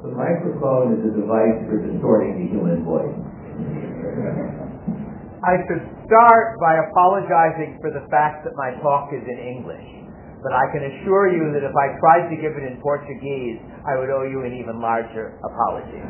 The microphone is a device for distorting the human voice. I should start by apologizing for the fact that my talk is in English, but I can assure you that if I tried to give it in Portuguese, I would owe you an even larger apology.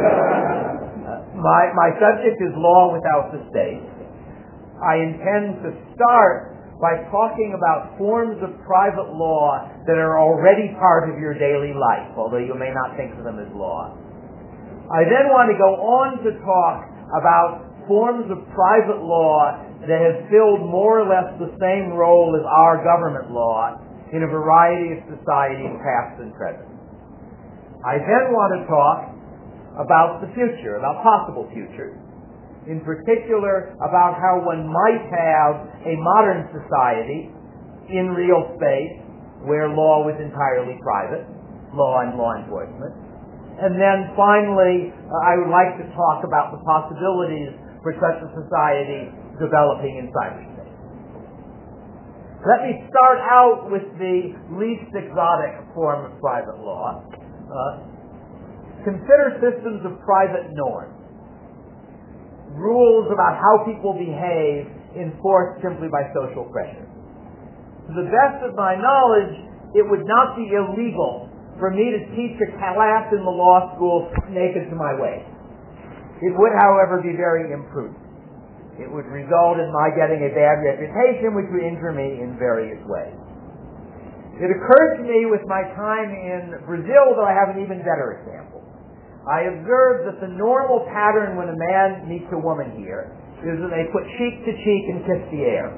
My subject is law without the state. I intend to start by talking about forms of private law that are already part of your daily life, although you may not think of them as law. I then want to go on to talk about forms of private law that have filled more or less the same role as our government law in a variety of societies, past and present. I then want to talk about the future, about possible futures. In particular, about how one might have a modern society in real space where law was entirely private, law and law enforcement. And then finally, I would like to talk about the possibilities for such a society developing in cyberspace. Let me start out with the least exotic form of private law. Consider systems of private norms. Rules about how people behave enforced simply by social pressure. To the best of my knowledge, it would not be illegal for me to teach a class in the law school naked to my waist. It would, however, be very imprudent. It would result in my getting a bad reputation, which would injure me in various ways. It occurred to me with my time in Brazil that I have an even better example. I observed that the normal pattern when a man meets a woman here is that they put cheek to cheek and kiss the air.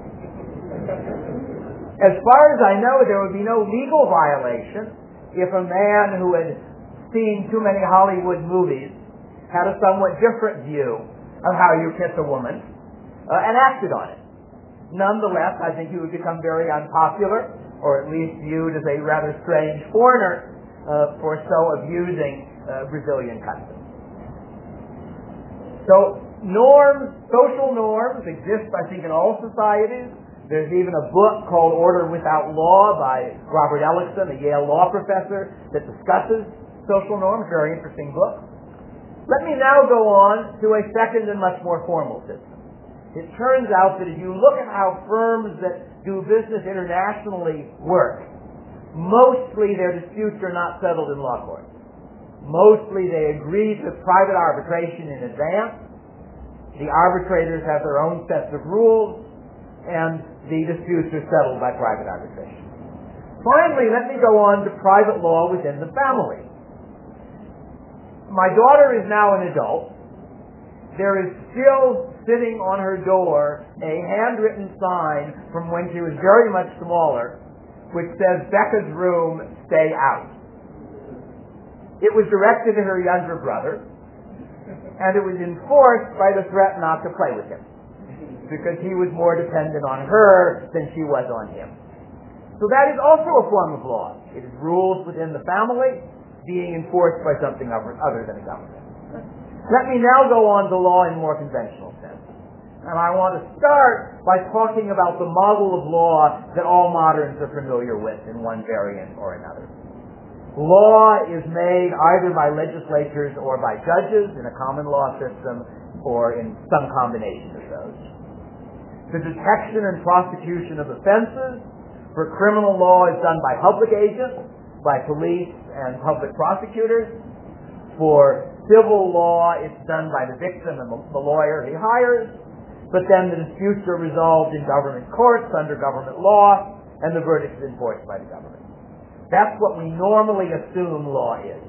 As far as I know, there would be no legal violation if a man who had seen too many Hollywood movies had a somewhat different view of how you kiss a woman and acted on it. Nonetheless, I think he would become very unpopular, or at least viewed as a rather strange foreigner for so abusing Brazilian customs. So norms, social norms exist, I think, in all societies. There's even a book called Order Without Law by Robert Ellickson, a Yale law professor, that discusses social norms. Very interesting book. Let me now go on to a second and much more formal system. It turns out that if you look at how firms that do business internationally work, mostly their disputes are not settled in law courts. Mostly they agree to private arbitration in advance. The arbitrators have their own sets of rules, and the disputes are settled by private arbitration. Finally, let me go on to private law within the family. My daughter is now an adult. There is still sitting on her door a handwritten sign from when she was very much smaller, which says, "Becca's room, stay out." It was directed to her younger brother, and it was enforced by the threat not to play with him, because he was more dependent on her than she was on him. So that is also a form of law. It is rules within the family being enforced by something other than a government. Let me now go on to law in more conventional sense. And I want to start by talking about the model of law that all moderns are familiar with in one variant or another. Law is made either by legislatures or by judges in a common law system, or in some combination of those. The detection and prosecution of offenses for criminal law is done by public agents, by police and public prosecutors. For civil law, it's done by the victim and the lawyer he hires. But then the disputes are resolved in government courts under government law, and the verdict is enforced by the government. That's what we normally assume law is.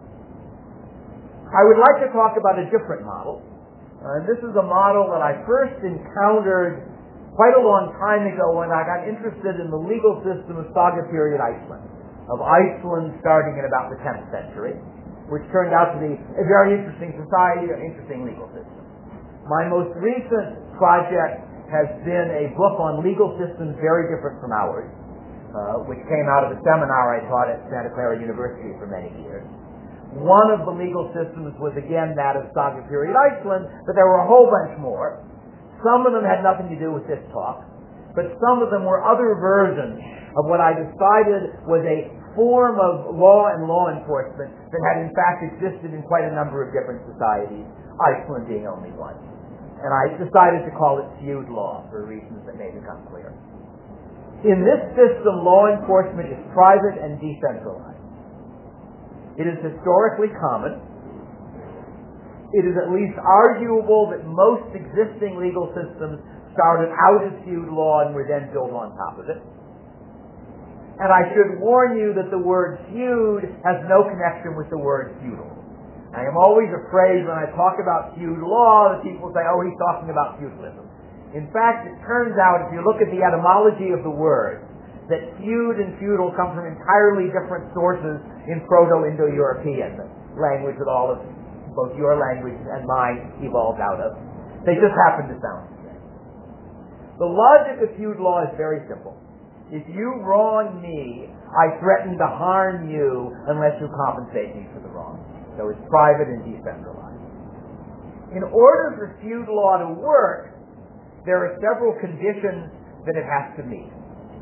I would like to talk about a different model. This is a model that I first encountered quite a long time ago when I got interested in the legal system of Saga period Iceland, starting in about the 10th century, which turned out to be a very interesting society, an interesting legal system. My most recent project has been a book on legal systems very different from ours, which came out of a seminar I taught at Santa Clara University for many years. One of the legal systems was again that of Saga period Iceland, but there were a whole bunch more. Some of them had nothing to do with this talk, but some of them were other versions of what I decided was a form of law and law enforcement that had in fact existed in quite a number of different societies, Iceland being only one. And I decided to call it feud law for reasons that may become clear. In this system, law enforcement is private and decentralized. It is historically common. It is at least arguable that most existing legal systems started out as feud law and were then built on top of it. And I should warn you that the word feud has no connection with the word feudal. I am always afraid when I talk about feud law that people say, oh, he's talking about feudalism. In fact, it turns out, if you look at the etymology of the word, that feud and feudal come from entirely different sources in Proto-Indo-European, the language that all of both your language and mine evolved out of. They just happen to sound the same. The logic of feud law is very simple. If you wrong me, I threaten to harm you unless you compensate me for the wrong. So it's private and decentralized. In order for feud law to work, there are several conditions that it has to meet.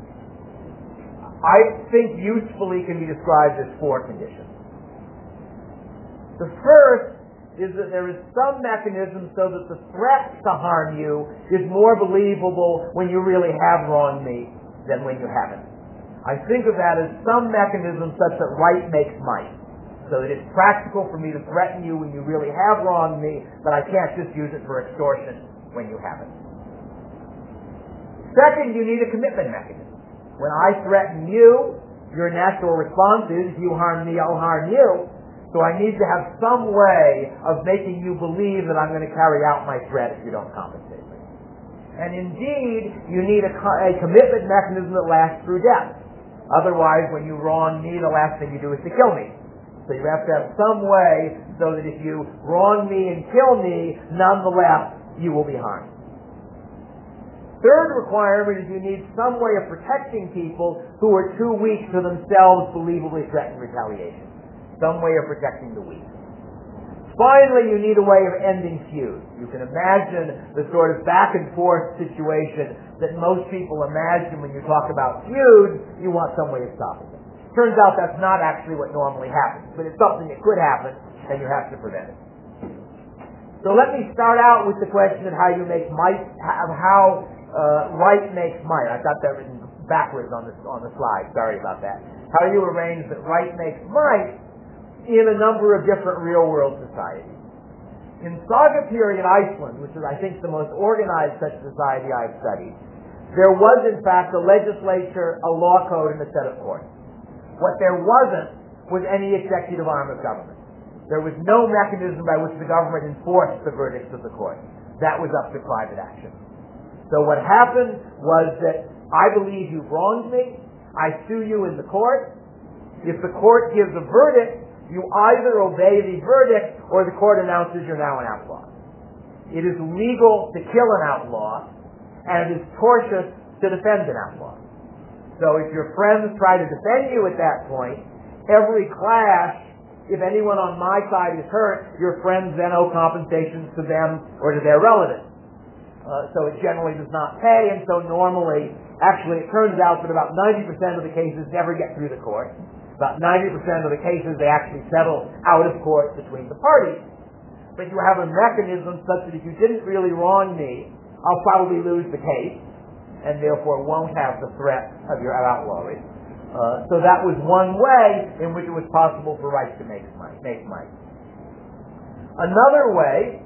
I think usefully can be described as 4 conditions. The first is that there is some mechanism so that the threat to harm you is more believable when you really have wronged me than when you haven't. I think of that as some mechanism such that right makes might, so that it's practical for me to threaten you when you really have wronged me, but I can't just use it for extortion when you haven't. Second, you need a commitment mechanism. When I threaten you, your natural response is, if you harm me, I'll harm you. So I need to have some way of making you believe that I'm going to carry out my threat if you don't compensate me. And indeed, you need a commitment mechanism that lasts through death. Otherwise, when you wrong me, the last thing you do is to kill me. So you have to have some way so that if you wrong me and kill me, nonetheless, you will be harmed. Third requirement is you need some way of protecting people who are too weak to themselves believably threaten retaliation. Some way of protecting the weak. Finally, you need a way of ending feuds. You can imagine the sort of back and forth situation that most people imagine when you talk about feuds. You want some way of stopping them. Turns out that's not actually what normally happens, but it's something that could happen, and you have to prevent it. So let me start out with the question of how you make might, how right makes might. I've got that written backwards on the slide. Sorry about that. How you arrange that right makes might in a number of different real-world societies. In Saga period Iceland, which is, I think, the most organized such society I've studied, there was, in fact, a legislature, a law code, and a set of courts. What there wasn't was any executive arm of government. There was no mechanism by which the government enforced the verdicts of the court. That was up to private action. So what happened was that I believe you've wronged me. I sue you in the court. If the court gives a verdict, you either obey the verdict or the court announces you're now an outlaw. It is legal to kill an outlaw, and it is tortious to defend an outlaw. So if your friends try to defend you at that point, every clash, if anyone on my side is hurt, your friends then owe compensation to them or to their relatives. So it generally does not pay, and so normally, actually it turns out that about 90% of the cases never get through the court. About 90% of the cases they actually settle out of court between the parties. But you have a mechanism such that if you didn't really wrong me, I'll probably lose the case, and therefore won't have the threat of your outlawry. So that was one way in which it was possible for right to make might. Another way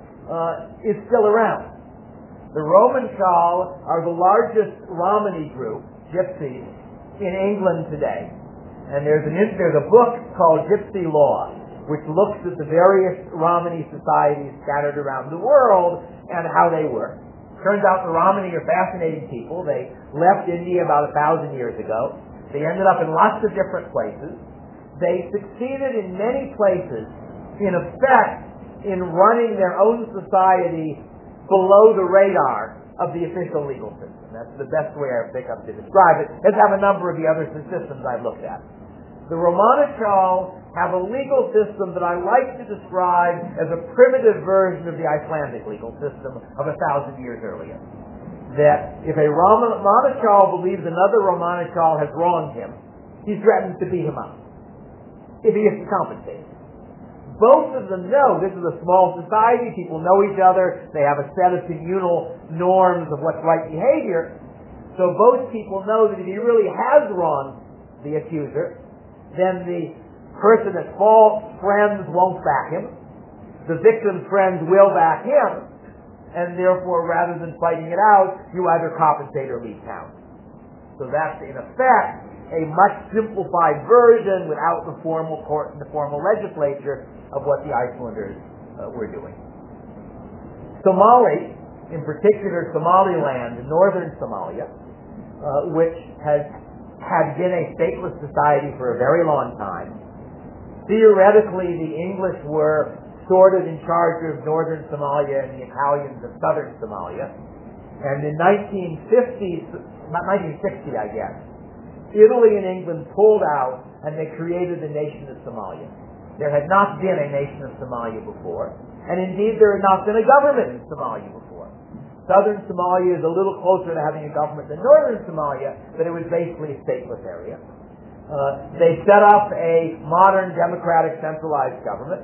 is still around. The Roman Chal are the largest Romany group, gypsies, in England today. And there's a book called Gypsy Law, which looks at the various Romany societies scattered around the world and how they work. Turns out the Romany are fascinating people. They left India about 1,000 years ago. They ended up in lots of different places. They succeeded in many places, in effect, in running their own society below the radar of the official legal system. That's the best way I think of to describe it, as have a number of the other systems I've looked at. The Romana Chal have a legal system that I like to describe as a primitive version of the Icelandic legal system of 1,000 years earlier. That if a Romana Chal believes another Romana Chal has wronged him, he threatens to beat him up if he gets compensated. Both of them know this is a small society, people know each other, they have a set of communal norms of what's right behavior, so both people know that if he really has wronged the accuser, then the person at fault, friends won't back him, the victim's friends will back him, and therefore rather than fighting it out, you either compensate or leave town. So that's in effect a much simplified version without the formal court and the formal legislature of what the Icelanders were doing. Somali, in particular Somaliland, northern Somalia, which had been a stateless society for a very long time. Theoretically, the English were sort of in charge of northern Somalia and the Italians of southern Somalia. And in 1960, I guess, Italy and England pulled out and they created the nation of Somalia. There had not been a nation of Somalia before, and indeed there had not been a government in Somalia before. Southern Somalia is a little closer to having a government than northern Somalia, but it was basically a stateless area. They set up a modern democratic centralized government.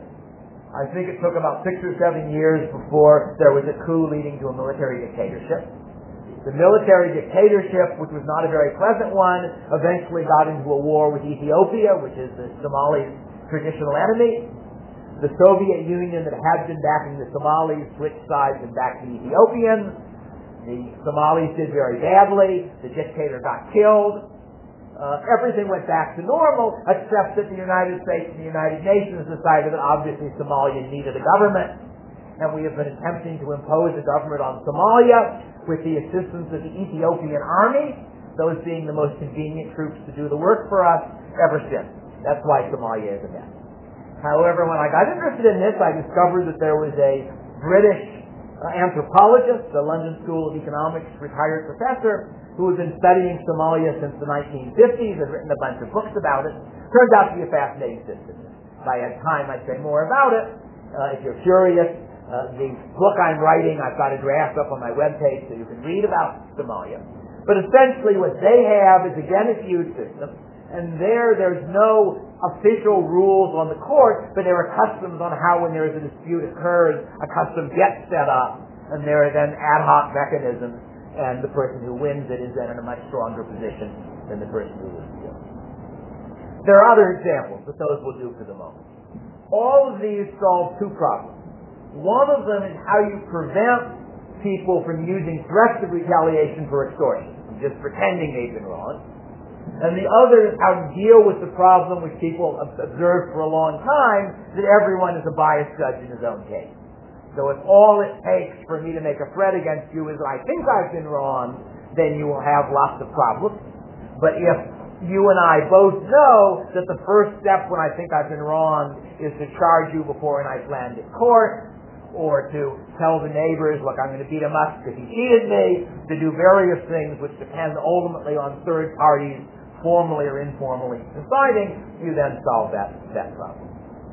I think it took about 6 or 7 years before there was a coup leading to a military dictatorship. The military dictatorship, which was not a very pleasant one, eventually got into a war with Ethiopia, which is the Somalis' traditional enemy. The Soviet Union that had been backing the Somalis switched sides and backed the Ethiopians. The Somalis did very badly. The dictator got killed. Everything went back to normal, except that the United States and the United Nations decided that obviously Somalia needed a government, and we have been attempting to impose a government on Somalia with the assistance of the Ethiopian army, those being the most convenient troops to do the work for us, ever since. That's why Somalia is a mess. However, when I got interested in this, I discovered that there was a British anthropologist, the London School of Economics retired professor, who had been studying Somalia since the 1950s, had written a bunch of books about it. Turns out to be a fascinating system. If I had time, I'd say more about it. If you're curious, the book I'm writing, I've got a draft up on my webpage so you can read about Somalia. But essentially what they have is, again, a feud system, and there's no official rules on the court, but there are customs on how, when there is a dispute occurs, a custom gets set up, and there are then ad hoc mechanisms, and the person who wins it is then in a much stronger position than the person who loses it. There are other examples, but those will do for the moment. All of these solve two problems. One of them is how you prevent people from using threats of retaliation for extortion, just pretending they've been wrong. And the other is how to deal with the problem which people have observed for a long time, that everyone is a biased judge in his own case. So if all it takes for me to make a threat against you is that I think I've been wrong, then you will have lots of problems. But if you and I both know that the first step when I think I've been wrong is to charge you before a nice land at court, or to tell the neighbors, look, I'm going to beat him up because he cheated me, to do various things which depend ultimately on third parties, formally or informally deciding, you then solve that problem.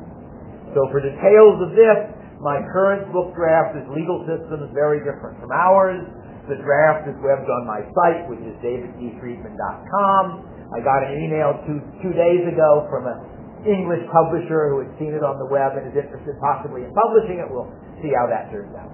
So for details of this, my current book draft is Legal Systems Very Different from Ours. The draft is webbed on my site, which is daviddfriedman.com. I got an email two days ago from an English publisher who had seen it on the web and is interested possibly in publishing it. We'll see how that turns out.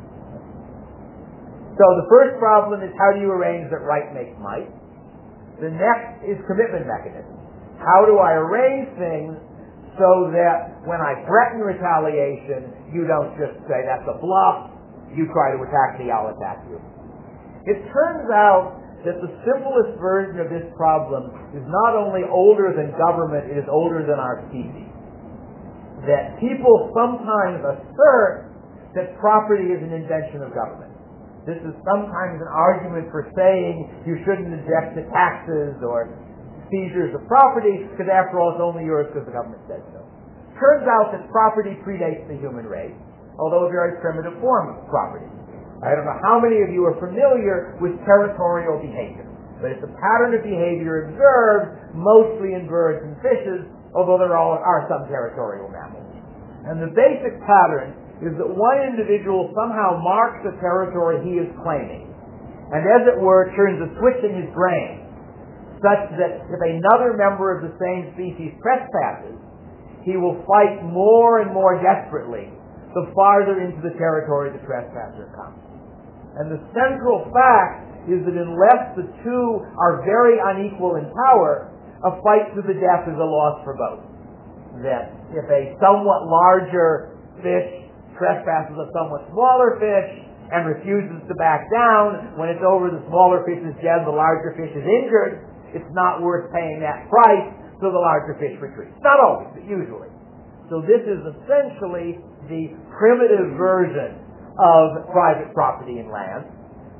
So the first problem is, how do you arrange that right makes might? The next is commitment mechanisms. How do I arrange things so that when I threaten retaliation, you don't just say, that's a bluff, you try to attack me, I'll attack you. It turns out that the simplest version of this problem is not only older than government, it is older than our species. That people sometimes assert that property is an invention of government. This is sometimes an argument for saying you shouldn't object to taxes or seizures of property, because after all, it's only yours because the government says so. Turns out that property predates the human race, although a very primitive form of property. I don't know how many of you are familiar with territorial behavior, but it's a pattern of behavior observed mostly in birds and fishes, although there are some territorial mammals. And the basic pattern is that one individual somehow marks the territory he is claiming, and as it were, turns a switch in his brain such that if another member of the same species trespasses, he will fight more and more desperately the farther into the territory the trespasser comes. And the central fact is that unless the two are very unequal in power, a fight to the death is a loss for both. That if a somewhat larger fish trespasses a somewhat smaller fish and refuses to back down, when it's over the smaller fish is dead, the larger fish is injured, it's not worth paying that price, so the larger fish retreats. Not always, but usually. So this is essentially the primitive version of private property in land.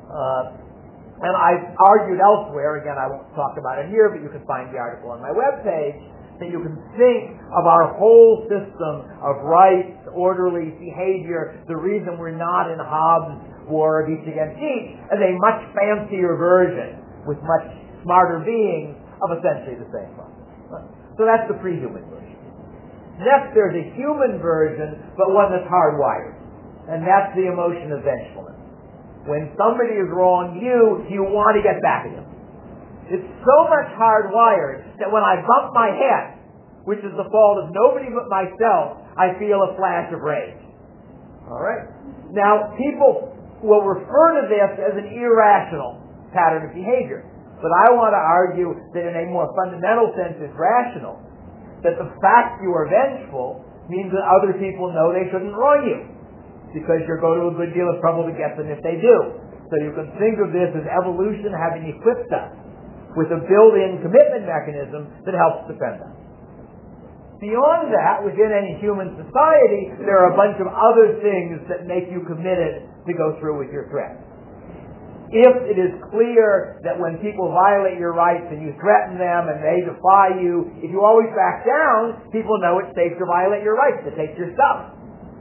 And I've argued elsewhere, again I won't talk about it here, but you can find the article on my webpage, that you can think of our whole system of rights, orderly behavior, the reason we're not in Hobbes' war of each against each, as a much fancier version with much smarter beings of essentially the same one. So that's the pre-human version. Next, there's a human version, but one that's hardwired, and that's the emotion of vengefulness. When somebody has wronged you, you want to get back at him. It's so much hardwired that when I bump my head, which is the fault of nobody but myself, I feel a flash of rage. All right? Now, people will refer to this as an irrational pattern of behavior. But I want to argue that in a more fundamental sense it's rational. That the fact you are vengeful means that other people know they shouldn't wrong you. Because you're going to a good deal of trouble to get them if they do. So you can think of this as evolution having equipped us with a built-in commitment mechanism that helps defend us. Beyond that, within any human society, there are a bunch of other things that make you committed to go through with your threat. If it is clear that when people violate your rights and you threaten them and they defy you, if you always back down, people know it's safe to violate your rights, to take your stuff.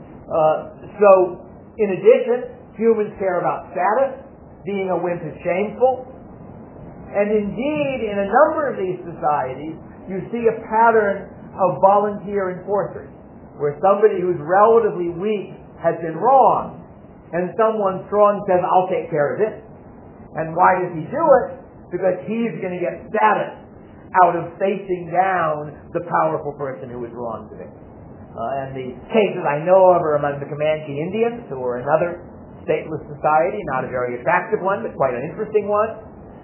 So, in addition, humans care about status. Being a wimp is shameful. And indeed, in a number of these societies, you see a pattern of volunteer enforcers, where somebody who's relatively weak has been wronged, and someone strong says, I'll take care of it. And why does he do it? Because he's going to get status out of facing down the powerful person who was wronged him. And the cases I know of are among the Comanche Indians, who are another stateless society, not a very attractive one, but quite an interesting one.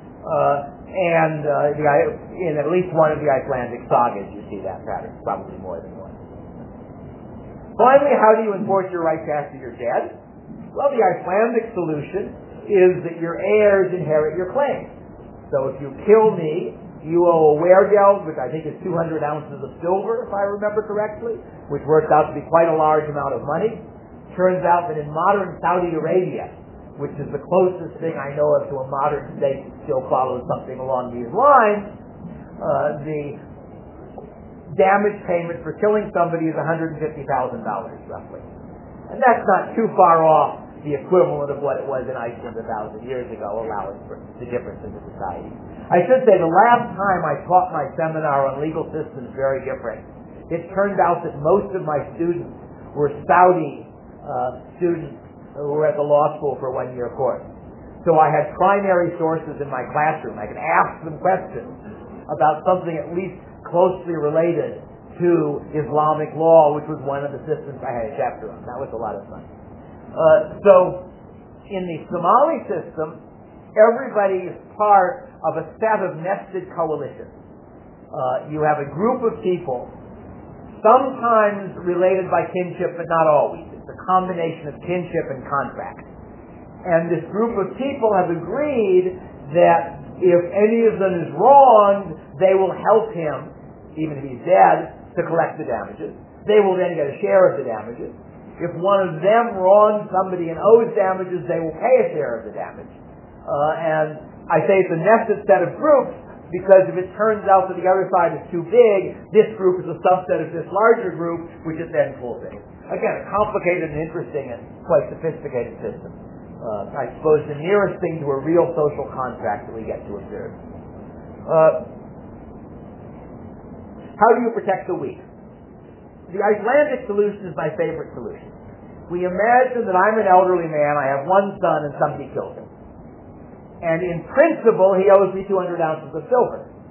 In at least one of the Icelandic sagas, you see that pattern, probably more than one. Finally, how do you enforce your rights after you're dead? Well, the Icelandic solution is that your heirs inherit your claim. So if you kill me, you owe a weregeld, which I think is 200 ounces of silver, if I remember correctly, which works out to be quite a large amount of money. Turns out that in modern Saudi Arabia, which is the closest thing I know of to a modern state that still follows something along these lines, the damage payment for killing somebody is $150,000, roughly. And that's not too far off the equivalent of what it was in Iceland 1,000 years ago, allowing for the difference in the society. I should say the last time I taught my seminar on legal systems very different, it turned out that most of my students were Saudi students who were at the law school for a one-year course. So I had primary sources in my classroom. I could ask them questions about something at least closely related to Islamic law, which was one of the systems I had a chapter on. That was a lot of fun. So in the Somali system, everybody is part of a set of nested coalitions. You have a group of people, sometimes related by kinship, but not always. It's a combination of kinship and contract. And this group of people have agreed that if any of them is wronged, they will help him, even if he's dead, to collect the damages. They will then get a share of the damages. If one of them wrongs somebody and owes damages, they will pay a share of the damage. And I say it's a nested set of groups because if it turns out that the other side is too big, this group is a subset of this larger group, which is then fulfilled. Again, a complicated and interesting and quite sophisticated system. I suppose the nearest thing to a real social contract that we get to observe. How do you protect the weak? The Icelandic solution is my favorite solution. We imagine that I'm an elderly man, I have one son, and somebody kills him. And in principle, he owes me 200 ounces of silver.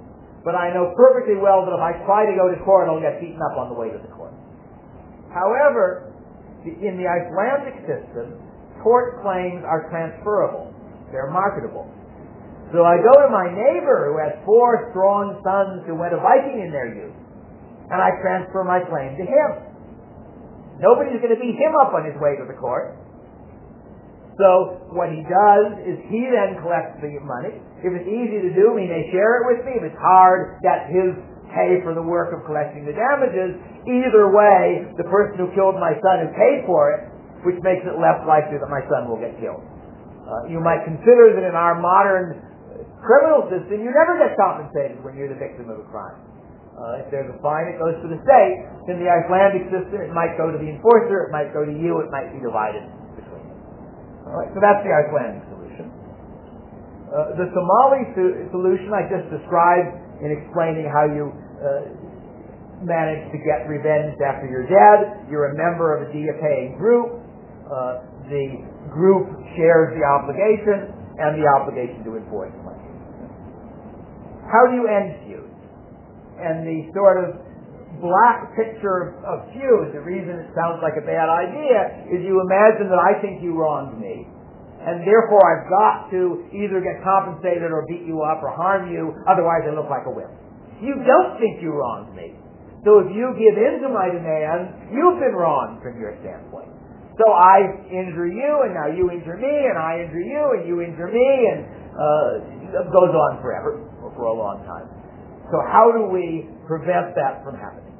but I know perfectly well that if I try to go to court, I'll get beaten up on the way to the court. However, in the Icelandic system, tort claims are transferable. They're marketable. So I go to my neighbor who has 4 strong sons who went a Viking in their youth, and I transfer my claim to him. Nobody's going to beat him up on his way to the court. So what he does is he then collects the money. If it's easy to do, he may share it with me. If it's hard, that's his pay for the work of collecting the damages. Either way, the person who killed my son who paid for it, which makes it less likely that my son will get killed. You might consider that in our modern criminal system, you never get compensated when you're the victim of a crime. If there's a fine, it goes to the state. In the Icelandic system, it might go to the enforcer, it might go to you, it might be divided between you. All right, so that's the Icelandic solution. The Somali solution I just described in explaining how you manage to get revenge after you're dead. You're a member of a dia-paying group. The group shares the obligation and the obligation to enforce the money. How do you end feuds? And the sort of black picture of feuds, the reason it sounds like a bad idea, is you imagine that I think you wronged me, and therefore I've got to either get compensated or beat you up or harm you, otherwise I look like a wimp. You don't think you wronged me. So if you give in to my demands, you've been wronged from your standpoint. So I injure you, and now you injure me, and I injure you, and you injure me, and it goes on forever, or for a long time. So how do we prevent that from happening?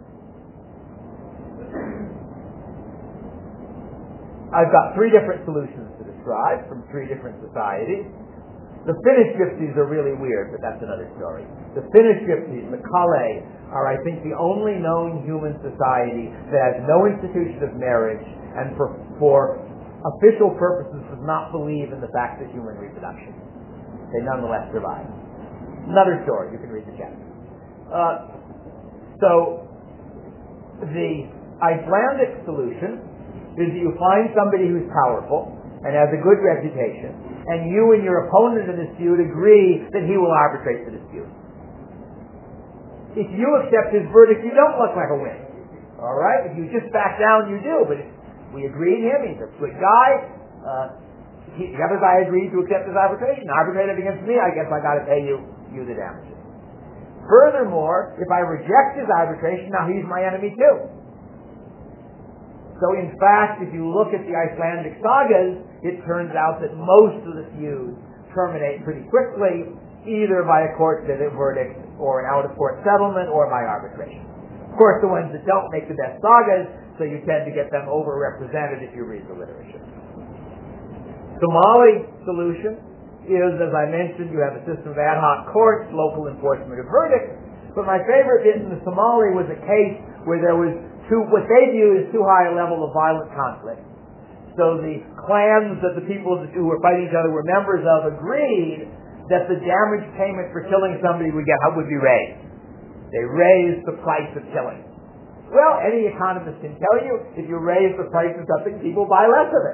I've got 3 different solutions to describe from 3 different societies. The Finnish gypsies are really weird, but that's another story. The Finnish gypsies, the Kalle, are, I think, the only known human society that has no institution of marriage and for official purposes does not believe in the fact that human reproduction. They nonetheless survive. Another story, you can read the chapter. So the Icelandic solution is that you find somebody who's powerful and has a good reputation, and you and your opponent in this dispute agree that he will arbitrate the dispute. If you accept his verdict, you don't look like a wimp. All right? If you just back down, you do. But if we agree in him, he's a good guy. The other guy agreed to accept his arbitration. Arbitrated against me, I guess I got to pay you the damages. Furthermore, if I reject his arbitration, now he's my enemy too. So in fact, if you look at the Icelandic sagas, it turns out that most of the feuds terminate pretty quickly, either by a court verdict or an out-of-court settlement or by arbitration. Of course, the ones that don't make the best sagas, so you tend to get them overrepresented if you read the literature. Somali solution is, as I mentioned, you have a system of ad hoc courts, local enforcement of verdicts. But my favorite bit in the Somali was a case where there was what they view as too high a level of violent conflict. So the clans that the people who were fighting each other were members of agreed that the damage payment for killing somebody would be raised. They raised the price of killing. Well, any economist can tell you, if you raise the price of something, people buy less of it.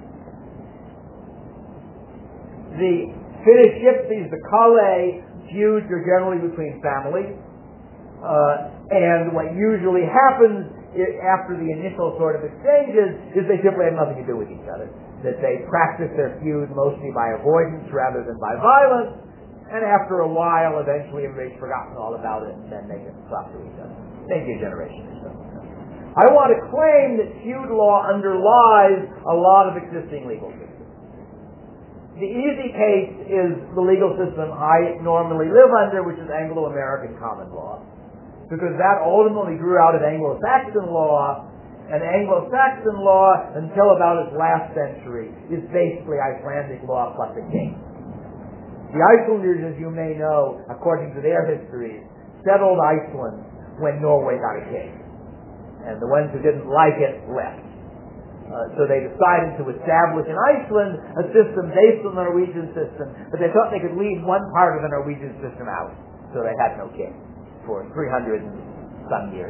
The Finnish gypsies, the Kalle, feuds are generally between families. And what usually happens after the initial sort of exchanges is they simply have nothing to do with each other. That they practice their feud mostly by avoidance rather than by violence. And after a while, eventually everybody's forgotten all about it, and then they can talk to each other. Maybe a generation or so. I want to claim that feud law underlies a lot of existing legal systems. The easy case is the legal system I normally live under, which is Anglo-American common law. Because that ultimately grew out of Anglo-Saxon law, and Anglo-Saxon law, until about its last century, is basically Icelandic law plus a king. The Icelanders, as you may know, according to their histories, settled Iceland when Norway got a king. And the ones who didn't like it left. So they decided to establish in Iceland a system based on the Norwegian system, but they thought they could leave one part of the Norwegian system out. So they had no king for 300 and some years.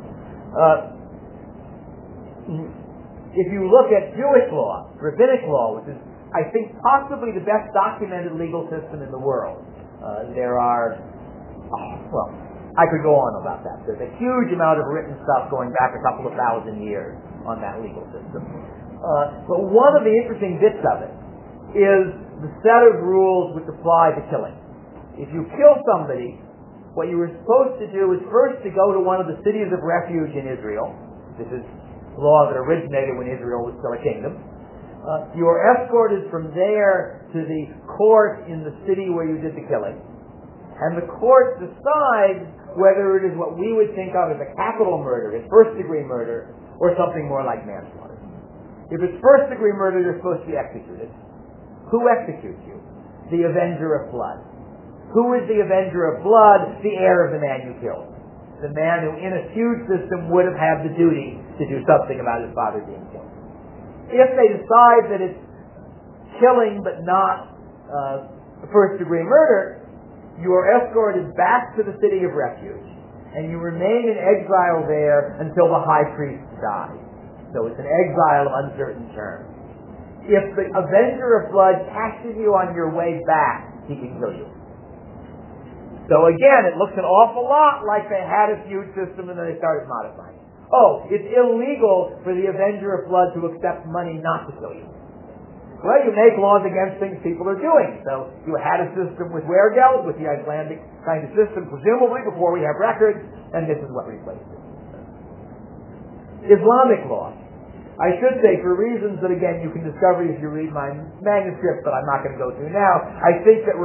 If you look at Jewish law, rabbinic law, which is, I think, possibly the best documented legal system in the world, there are well, I could go on about that. There's a huge amount of written stuff going back a couple of thousand years on that legal system. But one of the interesting bits of it is the set of rules which apply to killing. If you kill somebody, what you were supposed to do is first to go to one of the cities of refuge in Israel. This is law that originated when Israel was still a kingdom. You are escorted from there to the court in the city where you did the killing. And the court decides whether it is what we would think of as a capital murder, a first-degree murder, or something more like manslaughter. If it's first-degree murder, you're supposed to be executed. Who executes you? The avenger of blood. Who is the avenger of blood? The heir of the man you killed. The man who, in a huge system, would have had the duty to do something about his father being killed. If they decide that it's killing but not first-degree murder, you are escorted back to the city of refuge, and you remain in exile there until the high priest dies. So it's an exile of uncertain terms. If the avenger of blood catches you on your way back, he can kill you. So again, it looks an awful lot like they had a feud system and then they started modifying it. Oh, it's illegal for the avenger of blood to accept money not to kill you. Well, you make laws against things people are doing. So you had a system with weregeld, with the Icelandic kind of system, presumably before we have records, and this is what replaced it. Islamic law. I should say, for reasons that, again, you can discover if you read my manuscript, but I'm not going to go through now, I think that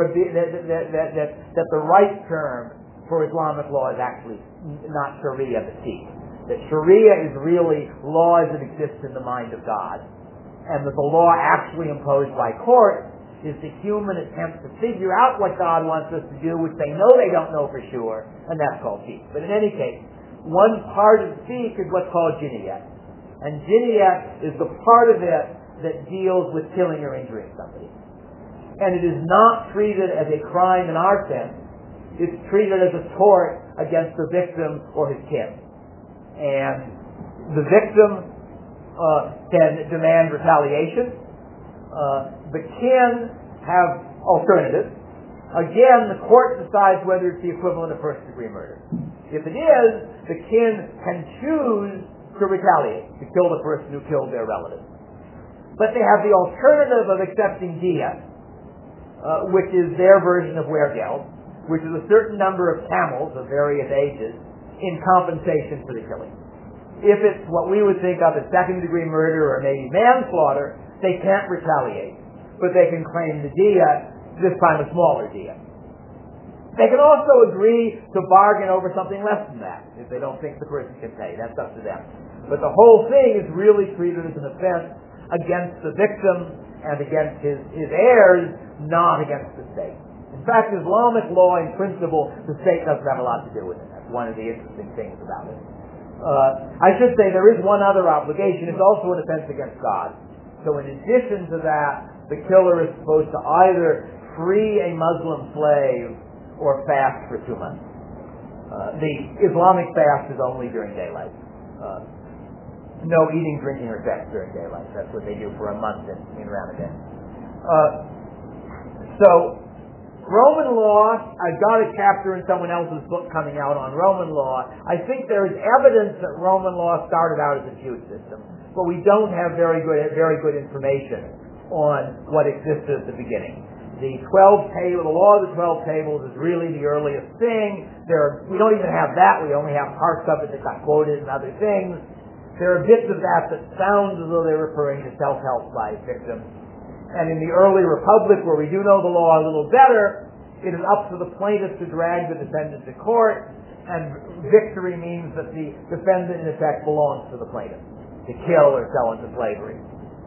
the right term for Islamic law is actually not Sharia, but Fiqh. That Sharia is really laws that exist in the mind of God, and that the law actually imposed by court is the human attempt to figure out what God wants us to do, which they know they don't know for sure, and that's called Fiqh. But in any case, one part of Fiqh is what's called Jinayat. And Jinayat is the part of it that deals with killing or injuring somebody. And it is not treated as a crime in our sense. It's treated as a tort against the victim or his kin. And the victim can demand retaliation. The kin have alternatives. Again, the court decides whether it's the equivalent of first-degree murder. If it is, the kin can choose to retaliate, to kill the person who killed their relative. But they have the alternative of accepting diya, which is their version of weregeld, which is a certain number of camels of various ages in compensation for the killing. If it's what we would think of as second-degree murder or maybe manslaughter, they can't retaliate, but they can claim the diya, this time a smaller diya. They can also agree to bargain over something less than that if they don't think the person can pay. That's up to them. But the whole thing is really treated as an offense against the victim and against his heirs, not against the state. In fact, Islamic law, in principle, the state doesn't have a lot to do with it. That's one of the interesting things about it. I should say there is one other obligation. It's also an offense against God. So in addition to that, the killer is supposed to either free a Muslim slave or fast for 2 months. The Islamic fast is only during daylight. No eating, drinking, or sex during daylight. That's what they do for a month in Ramadan. So, Roman law, I've got a chapter in someone else's book coming out on Roman law. I think there is evidence that Roman law started out as a feud system, but we don't have very good information on what existed at the beginning. The law of the 12 tables is really the earliest thing. We don't even have that. We only have parts of it that got quoted and other things. There are bits of that sound as though they're referring to self-help by victims. And in the early republic, where we do know the law a little better, it is up to the plaintiff to drag the defendant to court, and victory means that the defendant, in effect, belongs to the plaintiff, to kill or sell into slavery.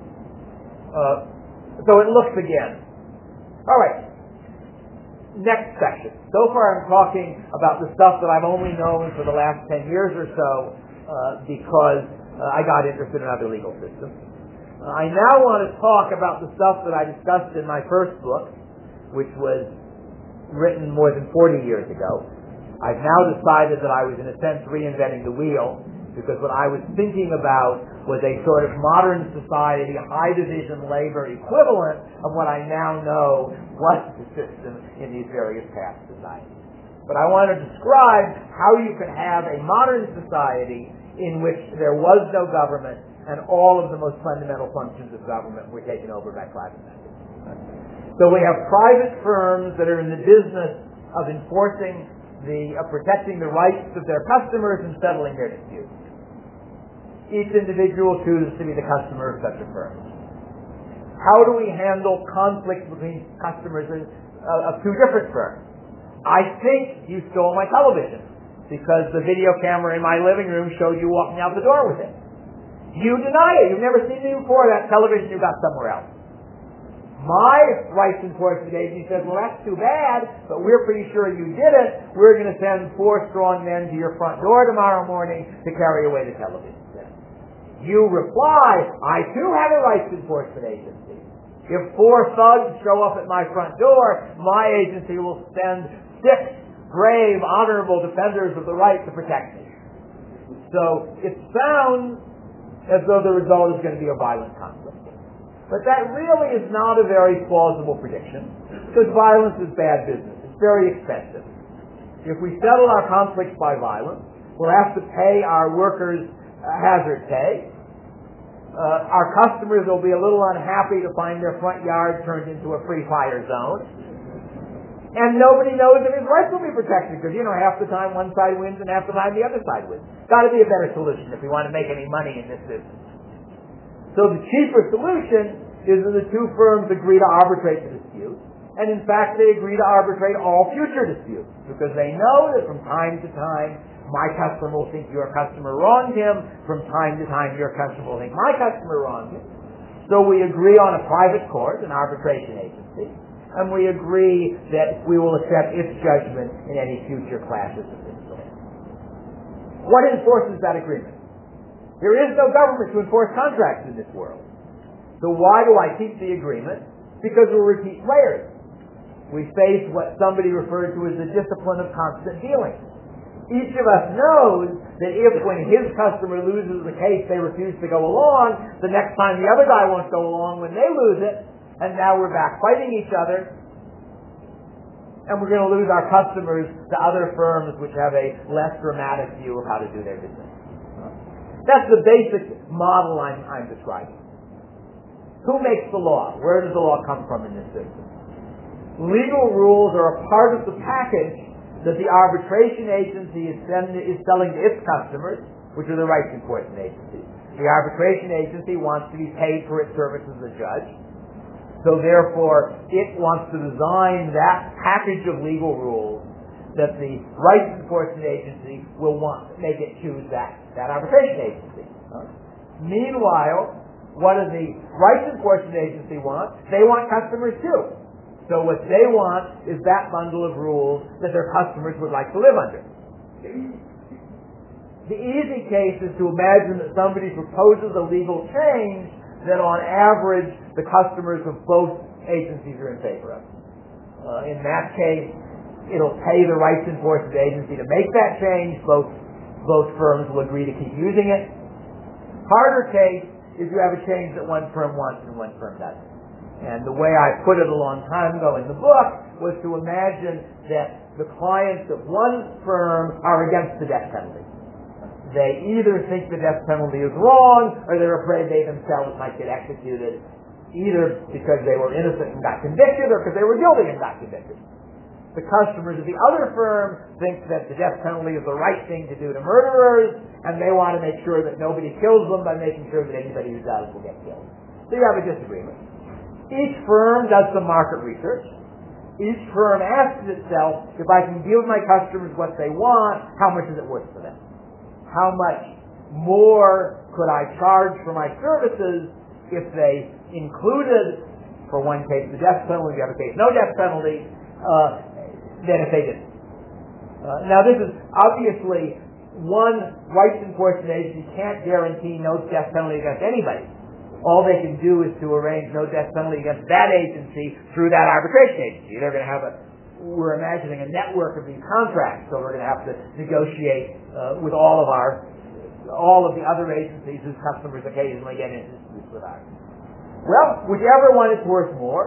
So it looks again. All right. Next section. So far I'm talking about the stuff that I've only known for the last 10 years or so because I got interested in other legal systems. I now want to talk about the stuff that I discussed in my first book, which was written more than 40 years ago. I've now decided that I was, in a sense, reinventing the wheel, because what I was thinking about was a sort of modern society, high division labor equivalent of what I now know was the system in these various past societies. But I want to describe how you can have a modern society in which there was no government and all of the most fundamental functions of government were taken over by private members. So we have private firms that are in the business of enforcing protecting the rights of their customers and settling their disputes. Each individual chooses to be the customer of such a firm. How do we handle conflicts between customers of two different firms? I think you stole my television because the video camera in my living room showed you walking out the door with it. You deny it. You've never seen me before. That television you got somewhere else. My rights enforcement agency says, well, that's too bad, but we're pretty sure you did it. We're going to send 4 strong men to your front door tomorrow morning to carry away the television. You reply, I too have a rights enforcement agency. If 4 thugs show up at my front door, my agency will send 6 brave, honorable defenders of the right to protect me. So it sounds as though the result is going to be a violent conflict. But that really is not a very plausible prediction, because violence is bad business. It's very expensive. If we settle our conflicts by violence, we'll have to pay our workers hazard pay. Our customers will be a little unhappy to find their front yard turned into a free fire zone. And nobody knows if his rights will be protected, because, half the time one side wins and half the time the other side wins. Got to be a better solution if we want to make any money in this business. So the cheaper solution is that the 2 firms agree to arbitrate the dispute, and in fact they agree to arbitrate all future disputes, because they know that from time to time my customer will think your customer wronged him, from time to time your customer will think my customer wronged him. So we agree on a private court, an arbitration agency, and we agree that we will accept its judgment in any future clashes of this sort. What enforces that agreement? There is no government to enforce contracts in this world. So why do I keep the agreement? Because we're repeat players. We face what somebody referred to as the discipline of constant dealing. Each of us knows that if when his customer loses the case they refuse to go along, the next time the other guy won't go along when they lose it, and now we're back fighting each other, and we're going to lose our customers to other firms which have a less dramatic view of how to do their business. That's the basic model I'm describing. Who makes the law? Where does the law come from in this system? Legal rules are a part of the package that the arbitration agency is selling to its customers, which are the rights enforcement agencies. The arbitration agency wants to be paid for its service as a judge. So therefore, it wants to design that package of legal rules that the rights enforcement agency will want to make it choose that arbitration agency. Meanwhile, what does the rights enforcement agency want? They want customers too. So what they want is that bundle of rules that their customers would like to live under. The easy case is to imagine that somebody proposes a legal change that on average the customers of both agencies are in favor of. In that case, it'll pay the rights enforcement agency to make that change. Both firms will agree to keep using it. Harder case is you have a change that one firm wants and one firm doesn't. And the way I put it a long time ago in the book was to imagine that the clients of one firm are against the death penalty. They either think the death penalty is wrong, or they're afraid they themselves might get executed, either because they were innocent and got convicted, or because they were guilty and got convicted. The customers of the other firm think that the death penalty is the right thing to do to murderers, and they want to make sure that nobody kills them by making sure that anybody who does will get killed. So you have a disagreement. Each firm does some market research. Each firm asks itself, if I can give my customers what they want, how much is it worth for them? How much more could I charge for my services if they included, for one case, the death penalty, the other case, no death penalty, than if they didn't? Now this is obviously one rights enforcement agency can't guarantee no death penalty against anybody. All they can do is to arrange no death penalty against that agency through that arbitration agency. They're going to have we're imagining a network of these contracts, so we're going to have to negotiate with all of the other agencies whose customers occasionally get into disputes with ours. Well, whichever one is worth more,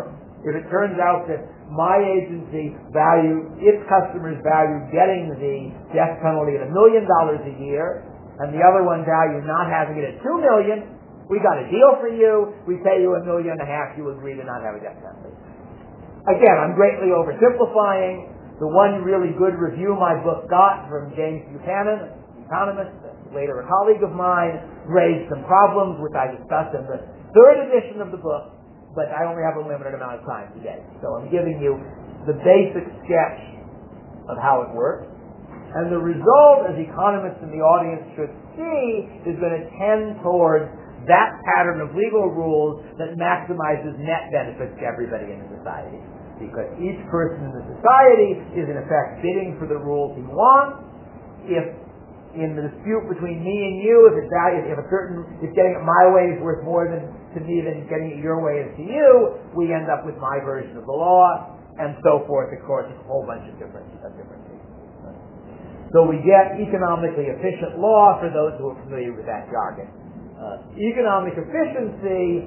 If it turns out that my agency its customers value getting the death penalty at $1 million a year, and the other one value not having it at $2 million, we got a deal for you. We pay you $1.5 million. You agree to not have a death penalty. Again, I'm greatly oversimplifying. The one really good review my book got from James Buchanan, an economist, later a colleague of mine, raised some problems which I discussed in the third edition of the book, but I only have a limited amount of time today. So I'm giving you the basic sketch of how it works. And the result, as economists in the audience should see, is going to tend towards that pattern of legal rules that maximizes net benefits to everybody in the society. Because each person in the society is in effect bidding for the rules he wants. If in the dispute between me and you, if getting it my way is worth more to me than getting it your way is to you, we end up with my version of the law, and so forth. Of course, a whole bunch of different things. So we get economically efficient law for those who are familiar with that jargon. Economic efficiency,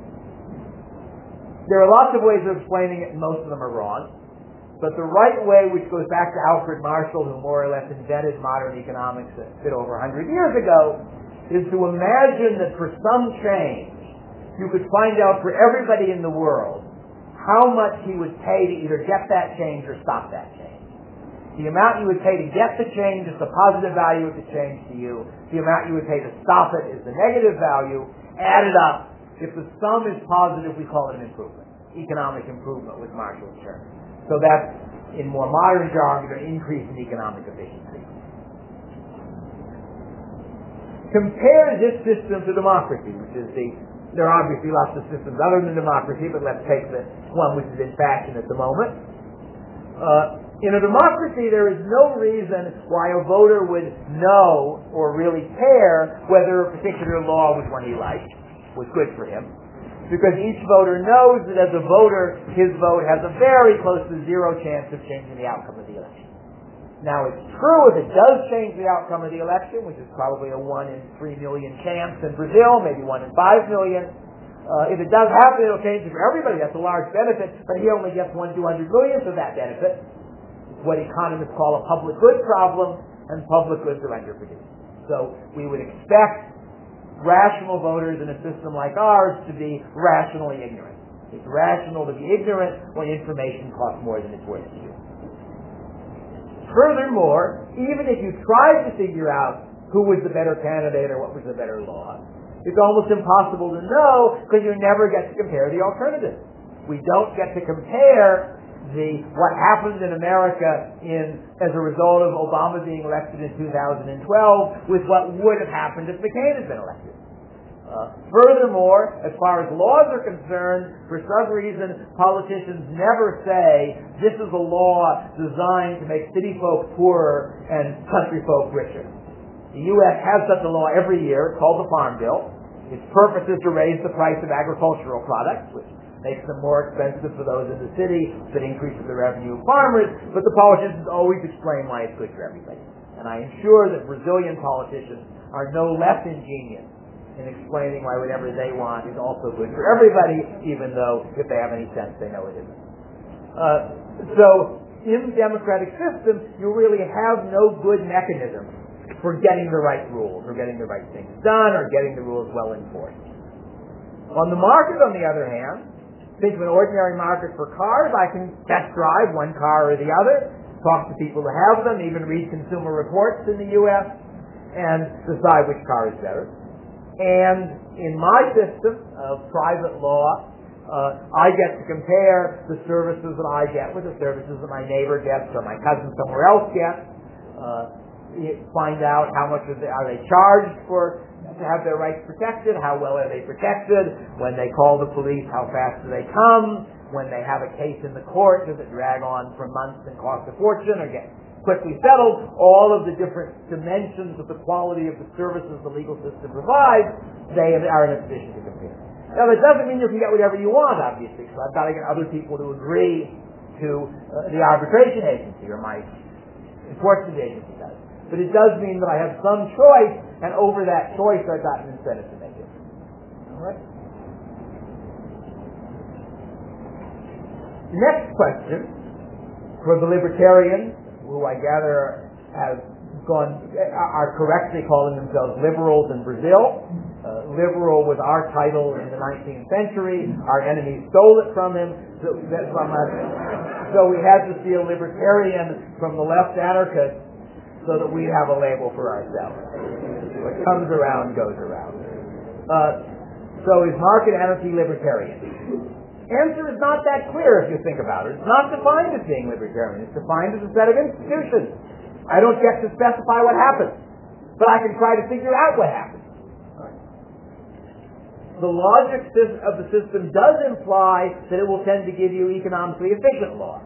there are lots of ways of explaining it, and most of them are wrong. But the right way, which goes back to Alfred Marshall, who more or less invented modern economics a bit over 100 years ago, is to imagine that for some change, you could find out for everybody in the world how much he would pay to either get that change or stop that change. The amount you would pay to get the change is the positive value of the change to you. The amount you would pay to stop it is the negative value. Added up, if the sum is positive, we call it an improvement. Economic improvement with Marshall's term. So that's, in more modern jargon, an increase in economic efficiency. Compare this system to democracy, which is there are obviously lots of systems other than democracy, but let's take the one which is in fashion at the moment. In a democracy, there is no reason why a voter would know or really care whether a particular law was one he liked, was good for him. Because each voter knows that as a voter, his vote has a very close to zero chance of changing the outcome of the election. Now, it's true if it does change the outcome of the election, which is probably a 1 in 3 million chance in Brazil, maybe 1 in 5 million. If it does happen, it'll change it for everybody. That's a large benefit, but he only gets 1 200 millionth of that benefit. It's what economists call a public good problem, and public goods are underproduced. So we would expect rational voters in a system like ours to be rationally ignorant. It's rational to be ignorant when information costs more than it's worth to you. Furthermore, even if you tried to figure out who was the better candidate or what was the better law, it's almost impossible to know because you never get to compare the alternatives. We don't get to compare what happened in America as a result of Obama being elected in 2012 with what would have happened if McCain had been elected. Furthermore, as far as laws are concerned, for some reason, politicians never say, this is a law designed to make city folk poorer and country folk richer. The U.S. has such a law every year. It's called the Farm Bill. Its purpose is to raise the price of agricultural products, which makes them more expensive for those in the city, that increases the revenue of farmers, but the politicians always explain why it's good for everybody. And I am sure that Brazilian politicians are no less ingenious in explaining why whatever they want is also good for everybody, even though, if they have any sense, they know it isn't. So, in democratic systems, you really have no good mechanism for getting the right rules, or getting the right things done, or getting the rules well enforced. On the market, on the other hand, think of an ordinary market for cars. I can test drive one car or the other, talk to people who have them, even read consumer reports in the U.S., and decide which car is better. And in my system of private law, I get to compare the services that I get with the services that my neighbor gets or my cousin somewhere else gets. Find out how much are they charged to have their rights protected, how well are they protected, when they call the police, how fast do they come, when they have a case in the court, does it drag on for months and cost a fortune or get quickly settled. All of the different dimensions of the quality of the services the legal system provides, they are in a position to compare. Now, that doesn't mean you can get whatever you want, obviously, so I've got to get other people to agree to the arbitration agency, or my enforcement agency does. But it does mean that I have some choice, and over that choice I've got an incentive to make it. All right? Next question, for the libertarians, who I gather are correctly calling themselves liberals in Brazil. Liberal was our title in the 19th century. Our enemies stole it from him, from us. So we had to see a libertarian from the left anarchist so that we have a label for ourselves. What comes around goes around. So is market anarchy libertarian? Answer is not that clear if you think about it. It's not defined as being libertarian. It's defined as a set of institutions. I don't get to specify what happens, but I can try to figure out what happens. The logic of the system does imply that it will tend to give you economically efficient law.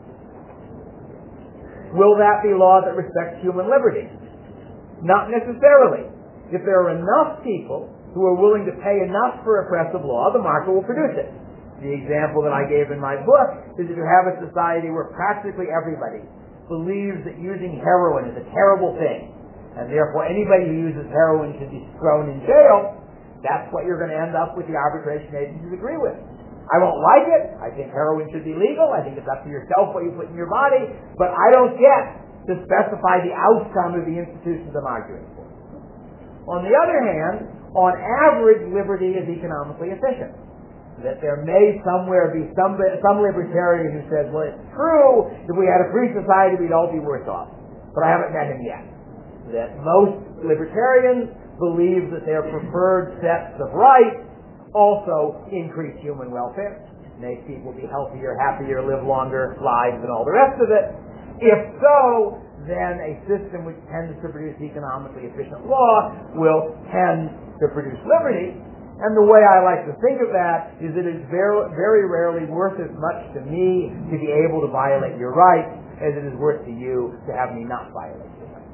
Will that be law that respects human liberty? Not necessarily. If there are enough people who are willing to pay enough for oppressive law, the market will produce it. The example that I gave in my book is if you have a society where practically everybody believes that using heroin is a terrible thing, and therefore anybody who uses heroin should be thrown in jail, that's what you're going to end up with the arbitration agencies agree with. I won't like it. I think heroin should be legal. I think it's up to yourself what you put in your body, but I don't get to specify the outcome of the institutions I'm arguing for. On the other hand, on average, liberty is economically efficient. That there may somewhere be some libertarian who says, well, it's true, if we had a free society, we'd all be worse off. But I haven't met him yet. That most libertarians believe that their preferred sets of rights also increase human welfare, make people be healthier, happier, live longer lives, and all the rest of it. If so, then a system which tends to produce economically efficient law will tend to produce liberty. And the way I like to think of that is that it's very, very rarely worth as much to me to be able to violate your rights as it is worth to you to have me not violate your rights.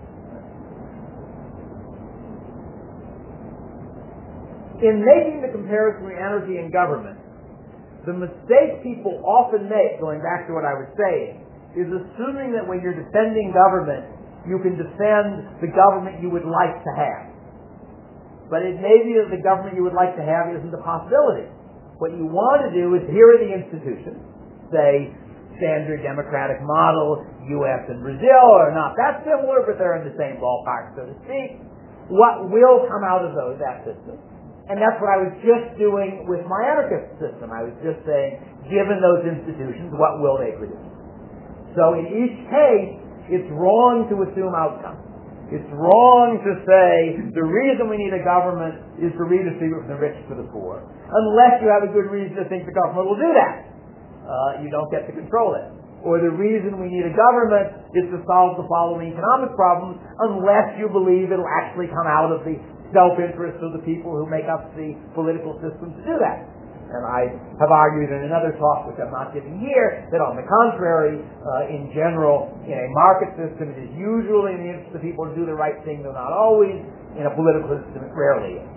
In making the comparison between anarchy and government, the mistake people often make, going back to what I was saying, is assuming that when you're defending government, you can defend the government you would like to have. But it may be that the government you would like to have isn't a possibility. What you want to do is, here are the institutions, say, standard democratic model, U.S. and Brazil are not that similar, but they're in the same ballpark, so to speak. What will come out of that system? And that's what I was just doing with my anarchist system. I was just saying, given those institutions, what will they produce? So in each case, it's wrong to assume outcomes. It's wrong to say the reason we need a government is to redistribute from the rich to the poor, unless you have a good reason to think the government will do that. You don't get to control it. Or the reason we need a government is to solve the following economic problems, unless you believe it'll actually come out of the self-interest of the people who make up the political system to do that. And I have argued in another talk, which I'm not giving here, that on the contrary, in general, in a market system, it is usually in the interest of people to do the right thing, though not always. In a political system, it rarely is.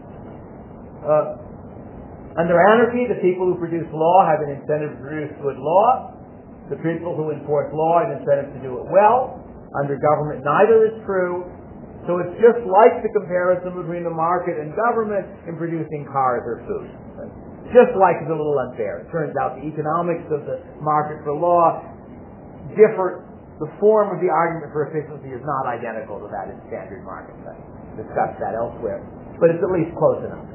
Under anarchy, the people who produce law have an incentive to produce good law. The people who enforce law have an incentive to do it well. Under government, neither is true. So it's just like the comparison between the market and government in producing cars or food. Just like it's a little unfair. It turns out the economics of the market for law differ. The form of the argument for efficiency is not identical to that in standard markets. I discussed that elsewhere. But it's at least close enough.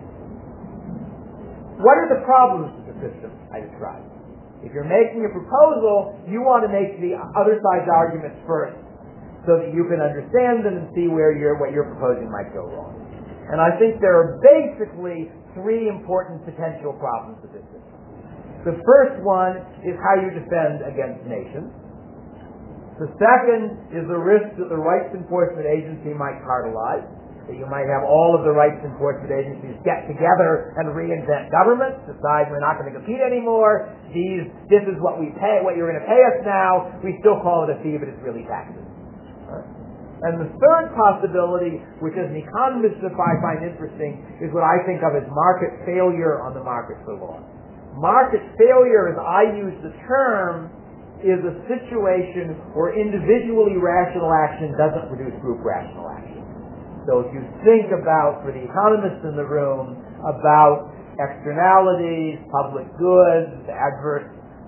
What are the problems with the system I described? If you're making a proposal, you want to make the other side's arguments first so that you can understand them and see where what you're proposing might go wrong. And I think there are basically three important potential problems with this system. The first one is how you defend against nations. The second is the risk that the rights enforcement agency might cartelize, that you might have all of the rights enforcement agencies get together and reinvent government, decide we're not going to compete anymore, this is what we pay, what you're going to pay us now, we still call it a fee, but it's really taxes. And the third possibility, which as an economist I find interesting, is what I think of as market failure on the market for law. Market failure, as I use the term, is a situation where individually rational action doesn't produce group rational action. So if you think about, for the economists in the room, about externalities, public goods, adverse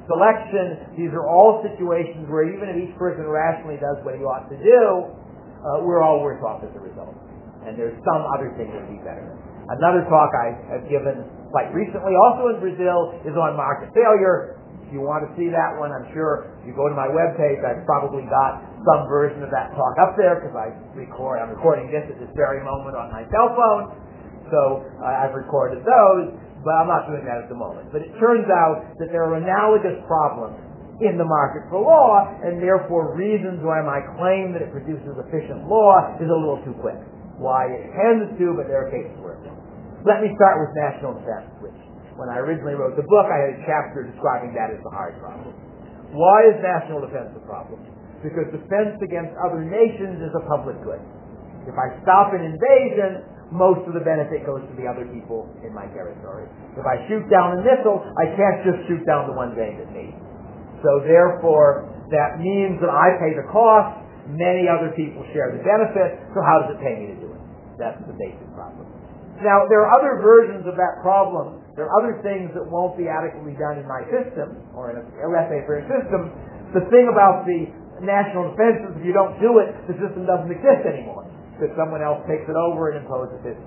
selection. These are all situations where even if each person rationally does what he ought to do, we're all worse off as a result. And there's some other thing that would be better. Another talk I have given quite recently, also in Brazil, is on market failure. If you want to see that one, I'm sure if you go to my webpage, I've probably got some version of that talk up there because I'm recording this at this very moment on my cell phone. So I've recorded those, but I'm not doing that at the moment. But it turns out that there are analogous problems in the market for law, and therefore reasons why my claim that it produces efficient law is a little too quick. Why it tends to, but there are cases where it doesn't. Let me start with national defense, which when I originally wrote the book, I had a chapter describing that as the hard problem. Why is national defense a problem? Because defense against other nations is a public good. If I stop an invasion, most of the benefit goes to the other people in my territory. If I shoot down a missile, I can't just shoot down the one aimed at me. So therefore, that means that I pay the cost, many other people share the benefit, so how does it pay me to do it? That's the basic problem. Now, there are other versions of that problem. There are other things that won't be adequately done in my system, or in a laissez-faire system. The thing about the national defense is if you don't do it, the system doesn't exist anymore, because someone else takes it over and imposes it.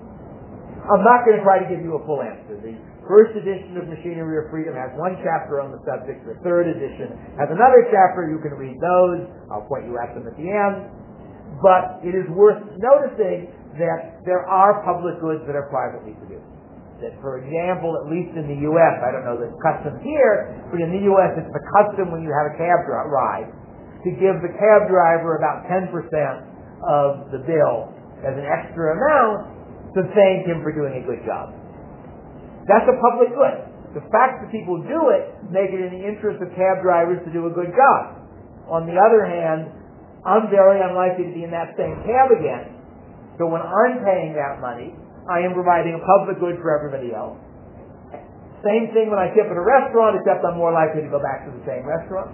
I'm not going to try to give you a full answer. The first edition of Machinery of Freedom has one chapter on the subject. The third edition has another chapter. You can read those. I'll point you at them at the end. But it is worth noticing that there are public goods that are privately produced. That, for example, at least in the U.S., I don't know the custom here, but in the U.S. it's the custom when you have a cab ride to give the cab driver about 10% of the bill as an extra amount to thank him for doing a good job. That's a public good. The fact that people do it make it in the interest of cab drivers to do a good job. On the other hand, I'm very unlikely to be in that same cab again. So when I'm paying that money, I am providing a public good for everybody else. Same thing when I tip at a restaurant, except I'm more likely to go back to the same restaurant.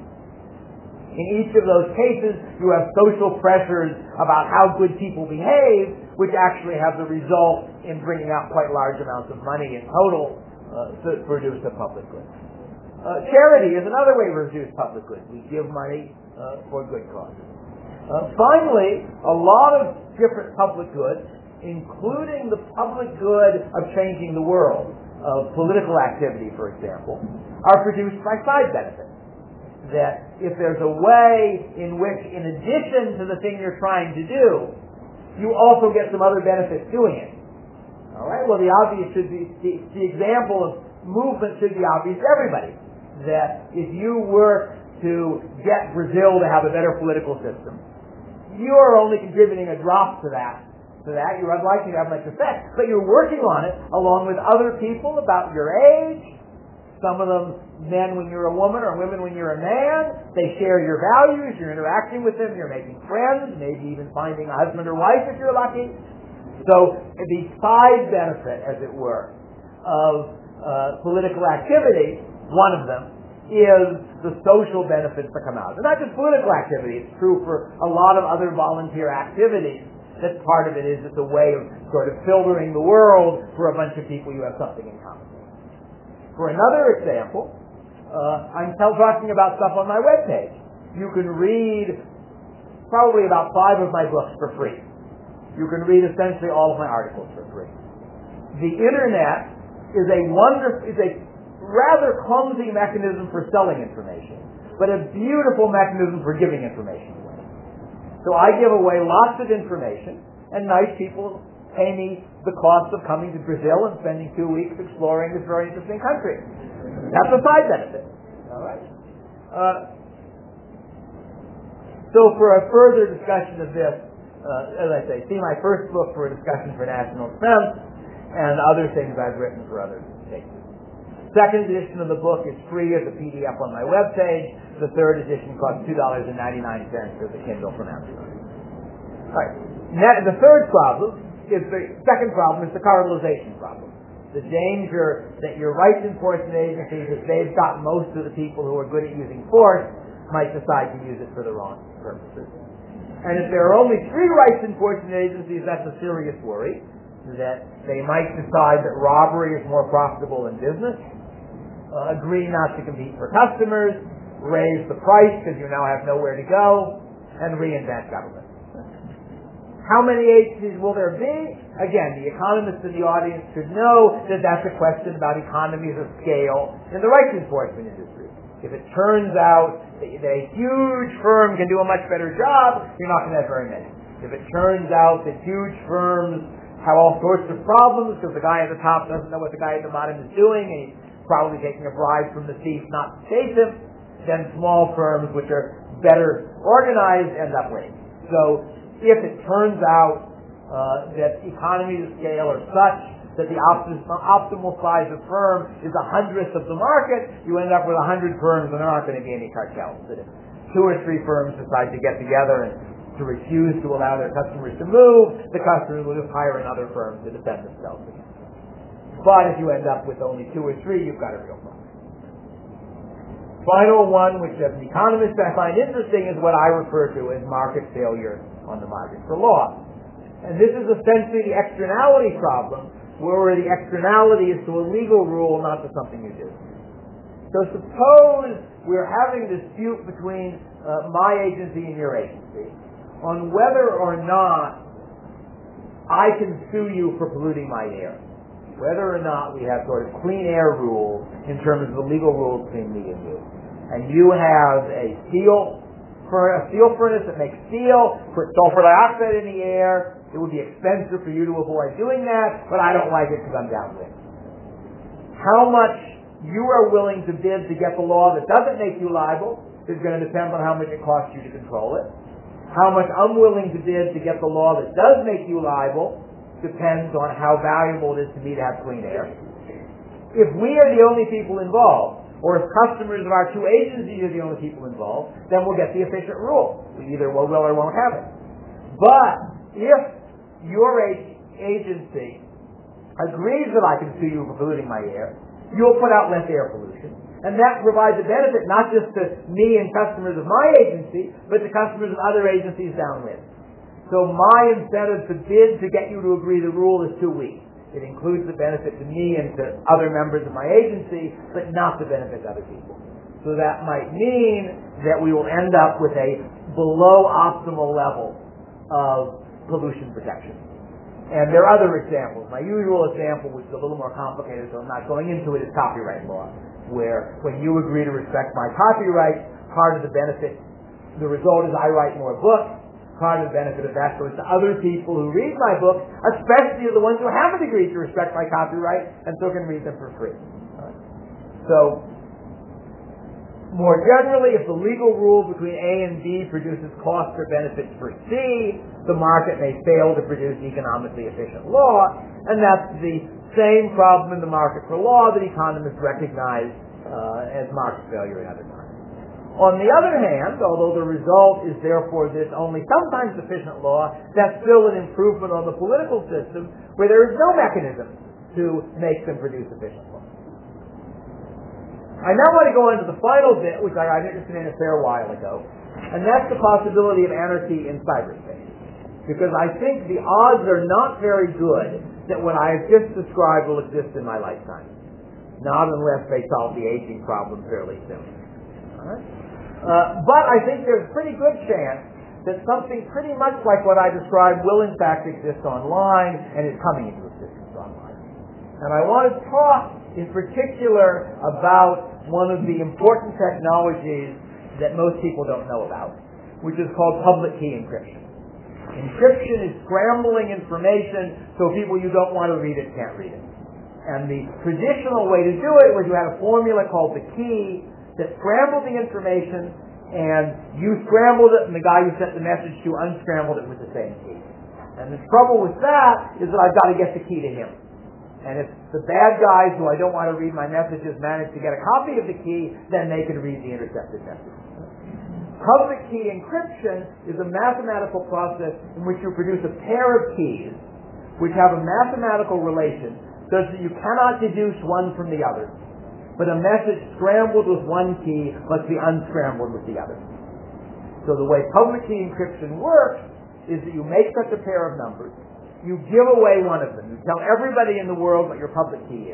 In each of those cases, you have social pressures about how good people behave, which actually have the result in bringing out quite large amounts of money in total to produce a public good. Charity is another way to reduce public good. We give money for good causes. Finally, a lot of different public goods, including the public good of changing the world, of political activity, for example, are produced by side benefits. That if there's a way in which, in addition to the thing you're trying to do, you also get some other benefits doing it. All right? Well, the obvious should be, the example of movement should be obvious to everybody. That if you were to get Brazil to have a better political system, you are only contributing a drop to that. You're unlikely to have much effect. But you're working on it along with other people about your age. Some of them men when you're a woman or women when you're a man. They share your values. You're interacting with them. You're making friends. Maybe even finding a husband or wife if you're lucky. So the side benefit, as it were, of political activity, one of them, is the social benefits that come out. And not just political activity. It's true for a lot of other volunteer activities. That part of it is it's a way of sort of filtering the world for a bunch of people you have something in common with. For another example, I'm talking about stuff on my webpage. You can read probably about 5 of my books for free. You can read essentially all of my articles for free. The internet is a rather clumsy mechanism for selling information, but a beautiful mechanism for giving information away. So I give away lots of information, and nice people pay me the cost of coming to Brazil and spending 2 weeks exploring this very interesting country. That's a side benefit. All right. So for a further discussion of this, as I say, see my first book for a discussion for national defense and other things I've written for other cases. Second edition of the book is free as a PDF on my webpage. The third edition costs $2.99 as a Kindle from Amazon. All right. The third problem is the second problem is the cartelization problem. The danger that your rights enforcement agencies, if they've got most of the people who are good at using force, might decide to use it for the wrong purposes. And if there are only 3 rights enforcement agencies, that's a serious worry, that they might decide that robbery is more profitable than business. agree not to compete for customers, raise the price because you now have nowhere to go, and reinvent government. How many agencies will there be? Again, the economists in the audience should know that that's a question about economies of scale in the rights enforcement industry. If it turns out that a huge firm can do a much better job, you're not going to have very many. If it turns out that huge firms have all sorts of problems because the guy at the top doesn't know what the guy at the bottom is doing and he's probably taking a bribe from the thief not to chase him, then small firms which are better organized end up winning. So if it turns out that economies of scale are such that the optimal size of firm is 1/100th of the market, you end up with 100 firms and there aren't going to be any cartels. But if 2 or 3 firms decide to get together and to refuse to allow their customers to move, the customers will just hire another firm to defend themselves against them. But if you end up with only 2 or 3, you've got a real problem. Final one, which as an economist I find interesting, is what I refer to as market failure on the market for law. And this is essentially the externality problem, where the externality is to a legal rule, not to something you do. So suppose we're having a dispute between my agency and your agency on whether or not I can sue you for polluting my air. Whether or not we have sort of clean air rules in terms of the legal rules between me and you. And you have a steel furnace that makes steel, put sulfur dioxide in the air. It would be expensive for you to avoid doing that, but I don't like it because I'm downwind. How much you are willing to bid to get the law that doesn't make you liable is going to depend on how much it costs you to control it. How much I'm willing to bid to get the law that does make you liable depends on how valuable it is to me to have clean air. If we are the only people involved, or if customers of our 2 agencies are the only people involved, then we'll get the efficient rule. We either will or won't have it. But if your agency agrees that I can sue you for polluting my air, you'll put out less air pollution. And that provides a benefit not just to me and customers of my agency, but to customers of other agencies downwind. So my incentive to bid to get you to agree the rule is too weak. It includes the benefit to me and to other members of my agency, but not the benefit to other people. So that might mean that we will end up with a below optimal level of pollution protection. And there are other examples. My usual example, which is a little more complicated, so I'm not going into it, is copyright law, where when you agree to respect my copyright, part of the benefit, the result is I write more books. Part of the benefit of that goes to other people who read my books, especially the ones who haven't agreed to respect my copyright and so can read them for free. So, more generally, if the legal rule between A and B produces costs or benefits for C, the market may fail to produce economically efficient law, and that's the same problem in the market for law that economists recognize as market failure in other markets. On the other hand, although the result is therefore this only sometimes sufficient law, that's still an improvement on the political system where there is no mechanism to make them produce efficient law. I now want to go into the final bit, which I got interested in a fair while ago, and that's the possibility of anarchy in cyberspace. Because I think the odds are not very good that what I have just described will exist in my lifetime. Not unless they solve the aging problem fairly soon. All right? But I think there's a pretty good chance that something pretty much like what I described will in fact exist online and is coming into existence online. And I want to talk in particular about one of the important technologies that most people don't know about, which is called public key encryption. Encryption is scrambling information so people you don't want to read it can't read it. And the traditional way to do it was you had a formula called the key that scrambled the information, and you scrambled it, and the guy you sent the message to unscrambled it with the same key. And the trouble with that is that I've got to get the key to him. And if the bad guys who I don't want to read my messages manage to get a copy of the key, then they can read the intercepted message. Public key encryption is a mathematical process in which you produce a pair of keys which have a mathematical relation such that you cannot deduce one from the other. But a message scrambled with one key must be unscrambled with the other. So the way public key encryption works is that you make such a pair of numbers, you give away one of them, you tell everybody in the world what your public key is,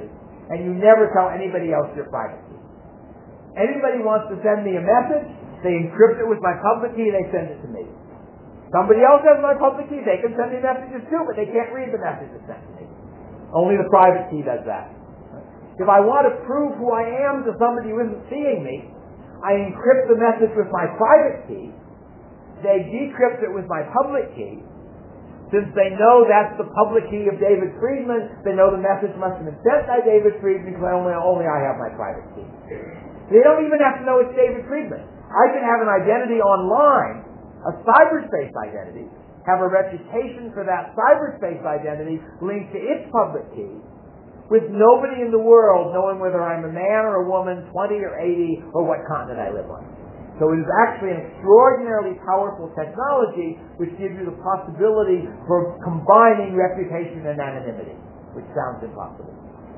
and you never tell anybody else your private key. Anybody wants to send me a message, they encrypt it with my public key, they send it to me. Somebody else has my public key, they can send me messages too, but they can't read the message that's sent to me. Only the private key does that. If I want to prove who I am to somebody who isn't seeing me, I encrypt the message with my private key, they decrypt it with my public key. Since they know that's the public key of David Friedman, they know the message must have been sent by David Friedman because only I have my private key. They don't even have to know it's David Friedman. I can have an identity online, a cyberspace identity, have a reputation for that cyberspace identity linked to its public key, with nobody in the world knowing whether I'm a man or a woman, 20 or 80, or what continent I live on. So it is actually an extraordinarily powerful technology which gives you the possibility for combining reputation and anonymity, which sounds impossible.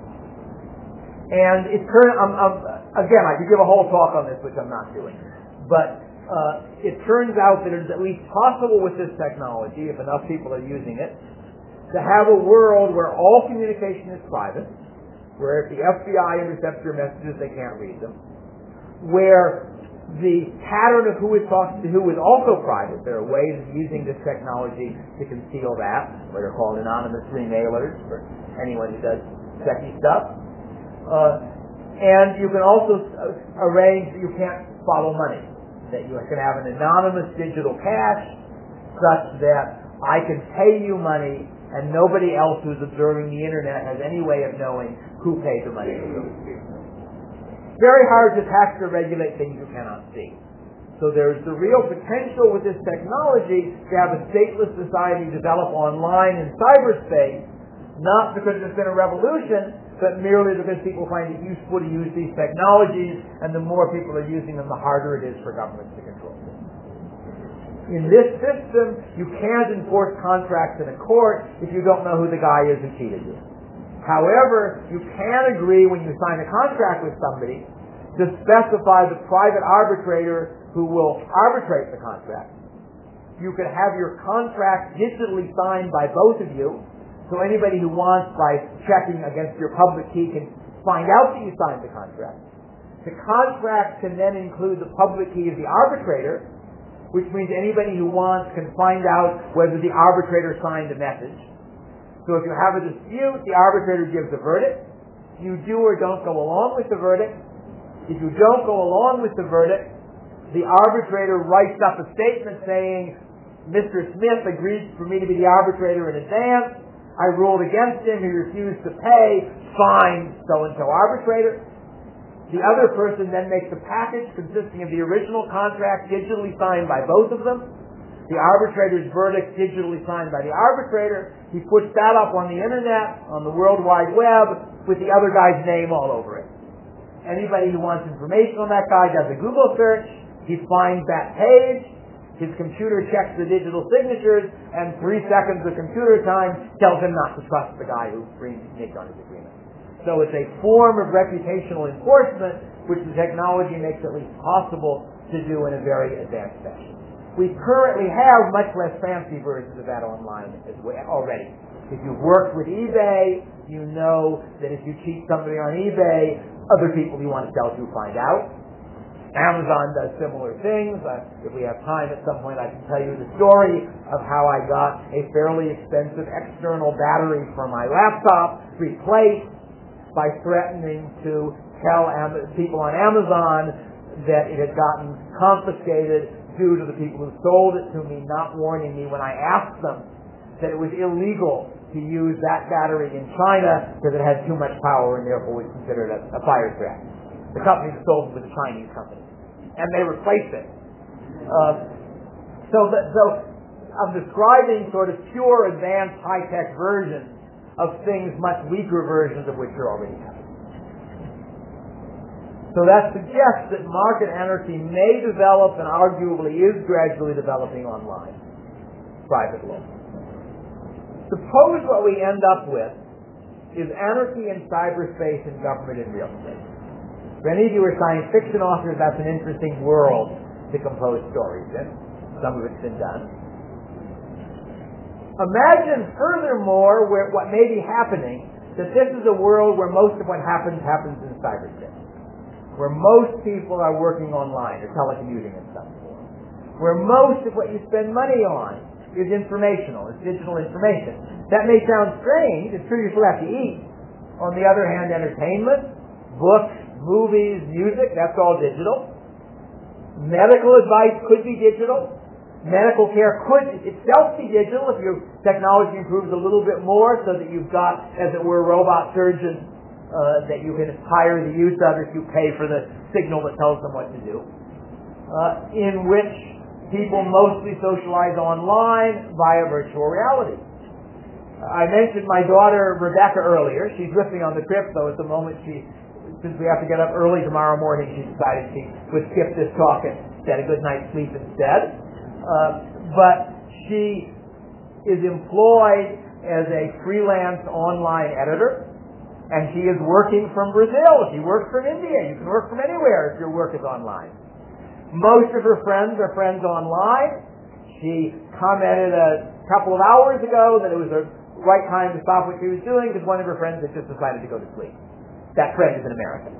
And it again, I could give a whole talk on this, which I'm not doing. But it turns out that it is at least possible with this technology, if enough people are using it, to have a world where all communication is private, where if the FBI intercepts your messages, they can't read them, where the pattern of who is talking to who is also private. There are ways of using this technology to conceal that, what are called anonymous remailers for anyone who does techie stuff. And you can also arrange that you can't follow money, that you can have an anonymous digital cash such that I can pay you money and nobody else who's observing the internet has any way of knowing who paid the money to who. Very hard to tax or regulate things you cannot see. So there's the real potential with this technology to have a stateless society develop online in cyberspace, not because there's been a revolution, but merely because people find it useful to use these technologies, and the more people are using them, the harder it is for governments to control them. In this system, you can't enforce contracts in a court if you don't know who the guy is who cheated you. However, you can agree when you sign a contract with somebody to specify the private arbitrator who will arbitrate the contract. You could have your contract digitally signed by both of you, so anybody who wants, by checking against your public key, can find out that you signed the contract. The contract can then include the public key of the arbitrator, which means anybody who wants can find out whether the arbitrator signed the message. So if you have a dispute, the arbitrator gives a verdict. You do or don't go along with the verdict. If you don't go along with the verdict, the arbitrator writes up a statement saying, Mr. Smith agreed for me to be the arbitrator in advance. I ruled against him. He refused to pay. Fine, so-and-so arbitrator. The other person then makes a package consisting of the original contract digitally signed by both of them, the arbitrator's verdict digitally signed by the arbitrator. He puts that up on the internet, on the World Wide Web, with the other guy's name all over it. Anybody who wants information on that guy does a Google search. He finds that page. His computer checks the digital signatures, and 3 seconds of computer time tells him not to trust the guy who nicked on his agreement. So it's a form of reputational enforcement, which the technology makes at least possible to do in a very advanced fashion. We currently have much less fancy versions of that online as well already. If you've worked with eBay, you know that if you cheat somebody on eBay, other people you want to sell to find out. Amazon does similar things. If we have time at some point, I can tell you the story of how I got a fairly expensive external battery for my laptop replaced by threatening to tell people on Amazon that it had gotten confiscated due to the people who sold it to me not warning me when I asked them that it was illegal to use that battery in China because it had too much power and therefore was considered a fire threat. The company that sold it was a Chinese company, and they replaced it. So I'm describing sort of pure, advanced, high-tech versions of things, much weaker versions of which are already happening. So that suggests that market anarchy may develop and arguably is gradually developing online. Private law. Suppose what we end up with is anarchy in cyberspace and government in real estate. For any of you who are science fiction authors, that's an interesting world to compose stories in. Some of it's been done. Imagine furthermore what may be happening that this is a world where most of what happens in cyberspace, where most people are working online or telecommuting in some form, where most of what you spend money on is informational, is digital information. That may sound strange. It's true you still have to eat. On the other hand, entertainment, books, movies, music, that's all digital. Medical advice could be digital. Medical care could itself be digital if your technology improves a little bit more so that you've got, as it were, robot surgeons that you can hire the use of if you pay for the signal that tells them what to do. In which people mostly socialize online via virtual reality. I mentioned my daughter Rebecca earlier. She's with me on the trip, though at the moment since we have to get up early tomorrow morning, she decided she would skip this talk and get a good night's sleep instead. But she is employed as a freelance online editor, and she is working from Brazil. She works from India. You can work from anywhere if your work is online. Most of her friends are friends online. She commented a couple of hours ago that it was the right time to stop what she was doing because one of her friends had just decided to go to sleep. That friend is an American.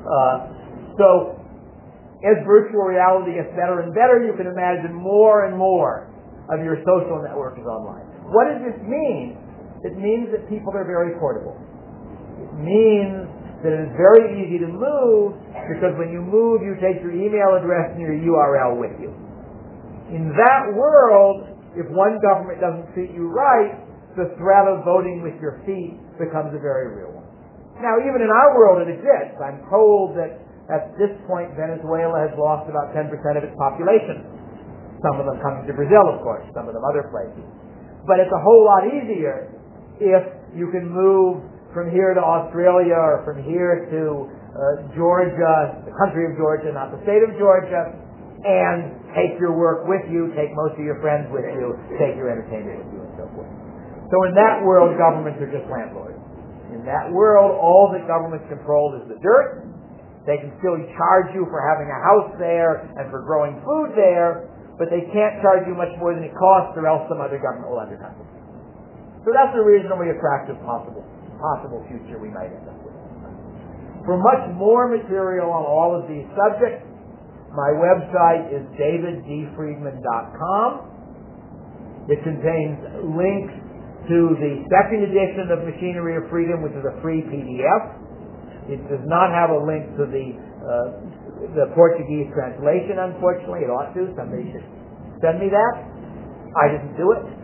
So as virtual reality gets better and better, you can imagine more and more of your social network is online. What does this mean? It means that people are very portable. It means that it is very easy to move because when you move, you take your email address and your URL with you. In that world, if one government doesn't treat you right, the threat of voting with your feet becomes a very real one. Now, even in our world, it exists. I'm told that at this point, Venezuela has lost about 10% of its population. Some of them coming to Brazil, of course, some of them other places. But it's a whole lot easier if you can move from here to Australia or from here to Georgia, the country of Georgia, not the state of Georgia, and take your work with you, take most of your friends with you, take your entertainment with you, and so forth. So in that world, governments are just landlords. In that world, all that governments control is the dirt. They can still charge you for having a house there and for growing food there, but they can't charge you much more than it costs, or else some other government will undercut them. So that's a reasonably attractive possible future we might end up with. For much more material on all of these subjects, my website is daviddfriedman.com. It contains links to the second edition of Machinery of Freedom, which is a free PDF. It does not have a link to the Portuguese translation, unfortunately. It ought to. Somebody should send me that. I didn't do it.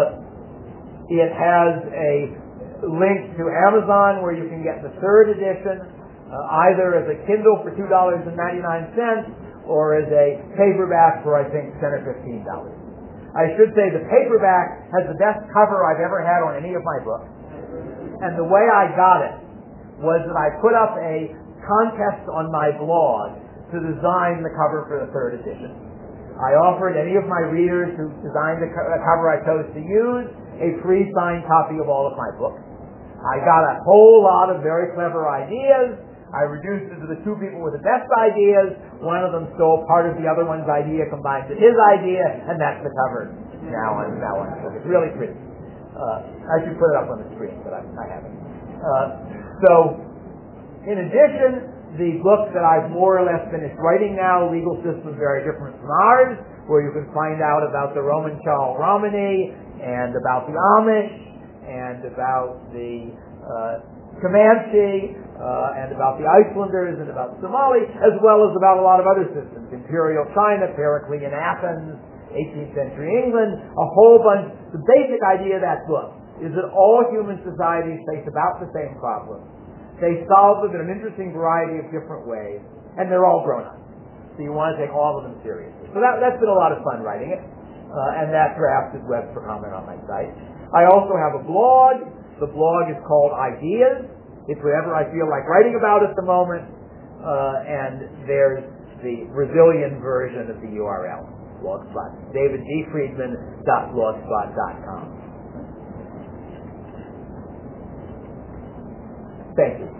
It has a link to Amazon where you can get the third edition, either as a Kindle for $2.99 or as a paperback for, I think, $10 or $15. I should say the paperback has the best cover I've ever had on any of my books. And the way I got it was that I put up a contest on my blog to design the cover for the third edition. I offered any of my readers who designed the cover I chose to use a free signed copy of all of my books. I got a whole lot of very clever ideas. I reduced it to the two people with the best ideas. One of them stole part of the other one's idea, combined with his idea, and that's the cover now on. It's really pretty. I should put it up on the screen, but I haven't. So, in addition, the book that I've more or less finished writing now, Legal Systems Very Different from Ours, where you can find out about the Roman Chal Romany, and about the Amish, and about the Comanche, and about the Icelanders, and about Somali, as well as about a lot of other systems. Imperial China, Periclean Athens, 18th century England, a whole bunch. The basic idea of that book is that all human societies face about the same problems. They solve them in an interesting variety of different ways, and they're all grown up. So you want to take all of them seriously. So that's been a lot of fun writing it, and that draft is web for comment on my site. I also have a blog. The blog is called Ideas. It's whatever I feel like writing about at the moment, and there's the Brazilian version of the URL, Blogspot, daviddfriedman.blogspot.com. Thank you.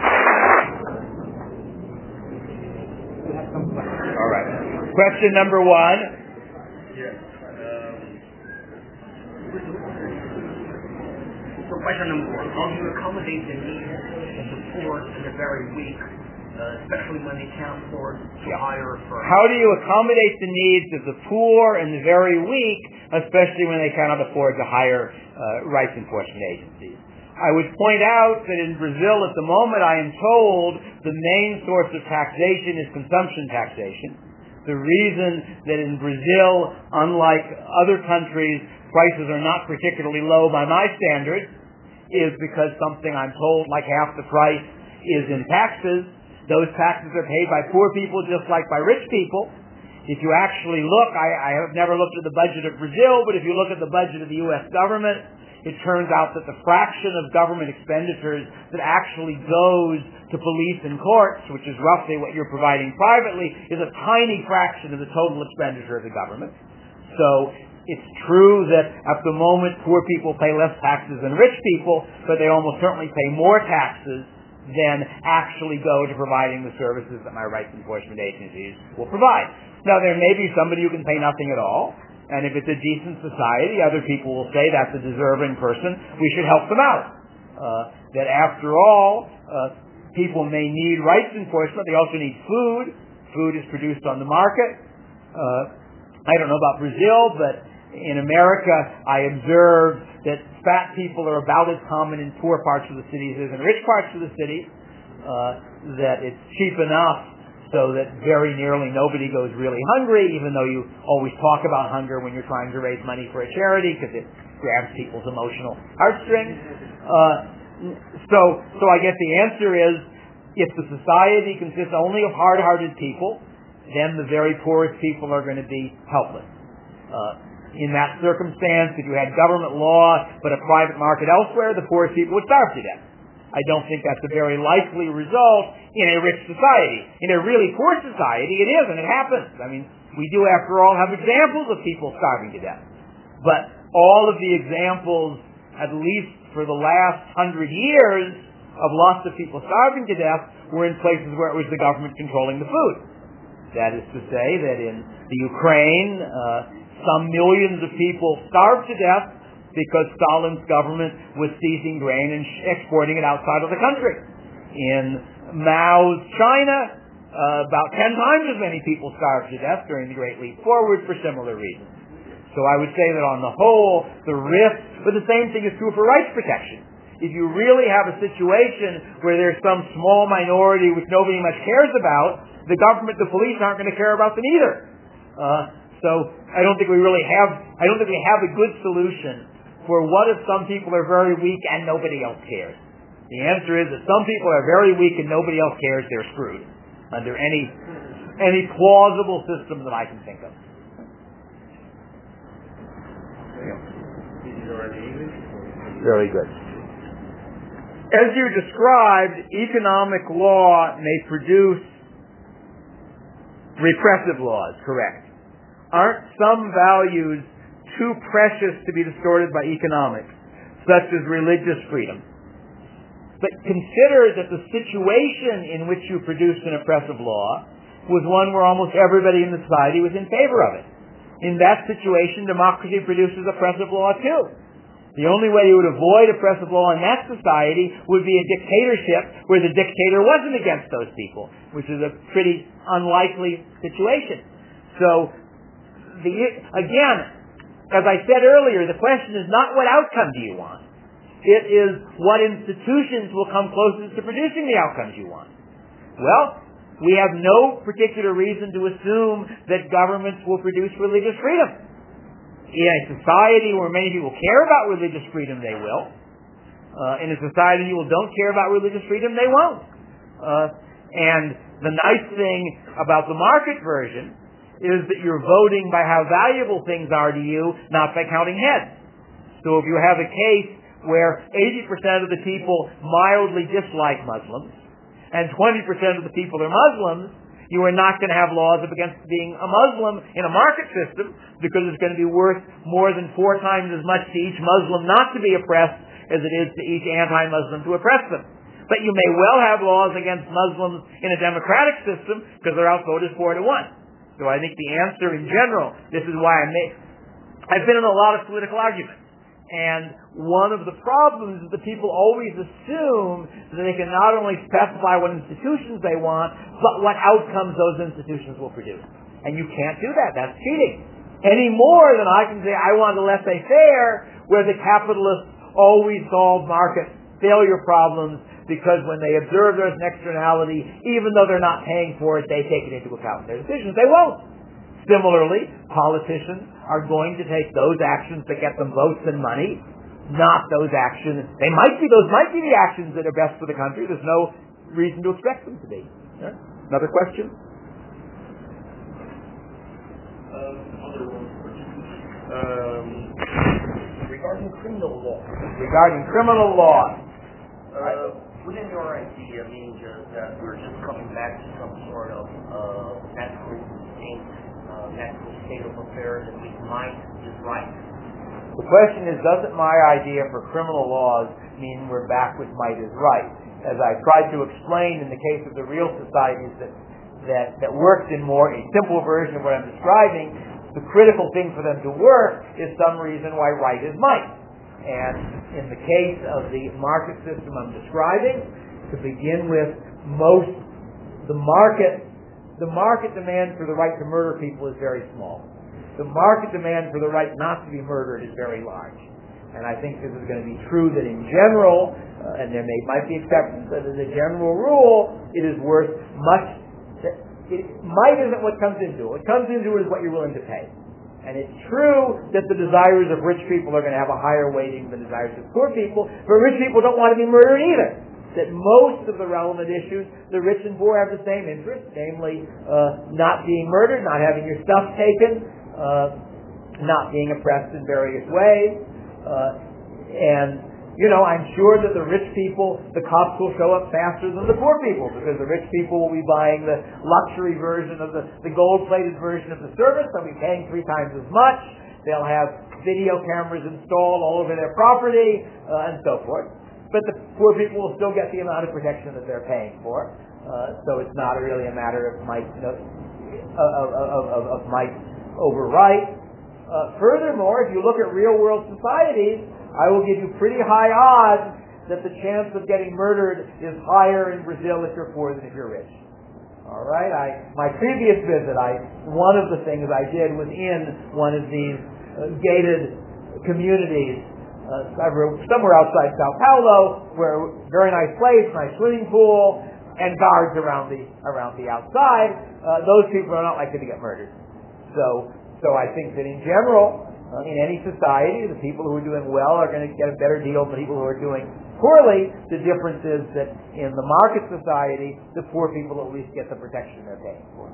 All right. Question number one. Yes. Question number one, how do you accommodate the needs of the poor and the very weak, especially when they can't afford to hire for... How do you accommodate the needs of the poor and the very weak, especially when they cannot afford to hire rights enforcement agencies? I would point out that in Brazil at the moment, I am told the main source of taxation is consumption taxation. The reason that in Brazil, unlike other countries, prices are not particularly low by my standards is because something I'm told like half the price is in taxes. Those taxes are paid by poor people just like by rich people. If you actually look, I have never looked at the budget of Brazil, but if you look at the budget of the U.S. government, it turns out that the fraction of government expenditures that actually goes to police and courts, which is roughly what you're providing privately, is a tiny fraction of the total expenditure of the government. So it's true that at the moment poor people pay less taxes than rich people, but they almost certainly pay more taxes than actually go to providing the services that my rights enforcement agencies will provide. Now, there may be somebody who can pay nothing at all, and if it's a decent society, other people will say that's a deserving person. We should help them out. That after all, people may need rights enforcement. They also need food. Food is produced on the market. I don't know about Brazil, but in America, I observe that fat people are about as common in poor parts of the cities as in rich parts of the city. That it's cheap enough so that very nearly nobody goes really hungry, even though you always talk about hunger when you're trying to raise money for a charity because it grabs people's emotional heartstrings. So I guess the answer is, if the society consists only of hard-hearted people, then the very poorest people are going to be helpless. In that circumstance, if you had government law but a private market elsewhere, the poorest people would starve to death. I don't think that's a very likely result in a rich society. In a really poor society, it is, and it happens. I mean, we do, after all, have examples of people starving to death. But all of the examples, at least for the last 100 years, of lots of people starving to death were in places where it was the government controlling the food. That is to say that in the Ukraine, some millions of people starved to death because Stalin's government was seizing grain and exporting it outside of the country. In Mao's China, about 10 times as many people starved to death during the Great Leap Forward for similar reasons. So I would say that on the whole, the risk, but the same thing is true for rights protection. If you really have a situation where there's some small minority which nobody much cares about, the government, the police aren't going to care about them either. So I don't think we have a good solution for what if some people are very weak and nobody else cares. The answer is that some people are very weak and nobody else cares, they're screwed under any plausible system that I can think of. Very good. As you described, economic law may produce repressive laws, correct? Aren't some values too precious to be distorted by economics, such as religious freedom? But consider that the situation in which you produced an oppressive law was one where almost everybody in the society was in favor of it. In that situation, democracy produces oppressive law too. The only way you would avoid oppressive law in that society would be a dictatorship where the dictator wasn't against those people, which is a pretty unlikely situation. So, again, as I said earlier, the question is not what outcome do you want. It is what institutions will come closest to producing the outcomes you want. Well, we have no particular reason to assume that governments will produce religious freedom. In a society where many people care about religious freedom, they will. In a society where people don't care about religious freedom, they won't. And the nice thing about the market version is that you're voting by how valuable things are to you, not by counting heads. So if you have a case where 80% of the people mildly dislike Muslims, and 20% of the people are Muslims, you are not going to have laws against being a Muslim in a market system, because it's going to be worth more than 4 times as much to each Muslim not to be oppressed as it is to each anti-Muslim to oppress them. But you may well have laws against Muslims in a democratic system, because their outvote is 4-1. So I think the answer in general, this is why I've been in a lot of political arguments. And one of the problems is that people always assume that they can not only specify what institutions they want, but what outcomes those institutions will produce. And you can't do that. That's cheating. Any more than I can say I want a laissez-faire where the capitalists always solve market failure problems because when they observe there's an externality, even though they're not paying for it, they take it into account in their decisions. They won't. Similarly, politicians are going to take those actions that get them votes and money, not those actions. Those might be the actions that are best for the country. There's no reason to expect them to be. Yeah? Another question? Regarding criminal law. Regarding criminal law. Wouldn't your idea mean that we're just coming back to some sort of natural state of affairs and we might is right? The question is, doesn't my idea for criminal laws mean we're back with might is right? As I tried to explain in the case of the real societies that worked in more a simple version of what I'm describing, the critical thing for them to work is some reason why right is might. And in the case of the market system I'm describing, to begin with, the market demand for the right to murder people is very small. The market demand for the right not to be murdered is very large. And I think this is going to be true that in general, and there might be exceptions, but as a general rule, it is worth much. Might isn't what comes into it. What comes into it is what you're willing to pay. And it's true that the desires of rich people are going to have a higher weighting than the desires of poor people, but rich people don't want to be murdered either. That most of the relevant issues, the rich and poor have the same interest, namely not being murdered, not having your stuff taken, not being oppressed in various ways. I'm sure that the rich people, the cops will show up faster than the poor people because the rich people will be buying the luxury version of the gold-plated version of the service. They'll be paying 3 times as much. They'll have video cameras installed all over their property and so forth. But the poor people will still get the amount of protection that they're paying for. So it's not really a matter of might over right. Furthermore, if you look at real-world societies, I will give you pretty high odds that the chance of getting murdered is higher in Brazil if you're poor than if you're rich. All right. My previous visit, one of the things I did was in one of these gated communities somewhere outside Sao Paulo, where very nice place, nice swimming pool, and guards around the outside. Those people are not likely to get murdered. So I think that in general, in any society, the people who are doing well are going to get a better deal than the people who are doing poorly. The difference is that in the market society, the poor people at least get the protection they're paying for.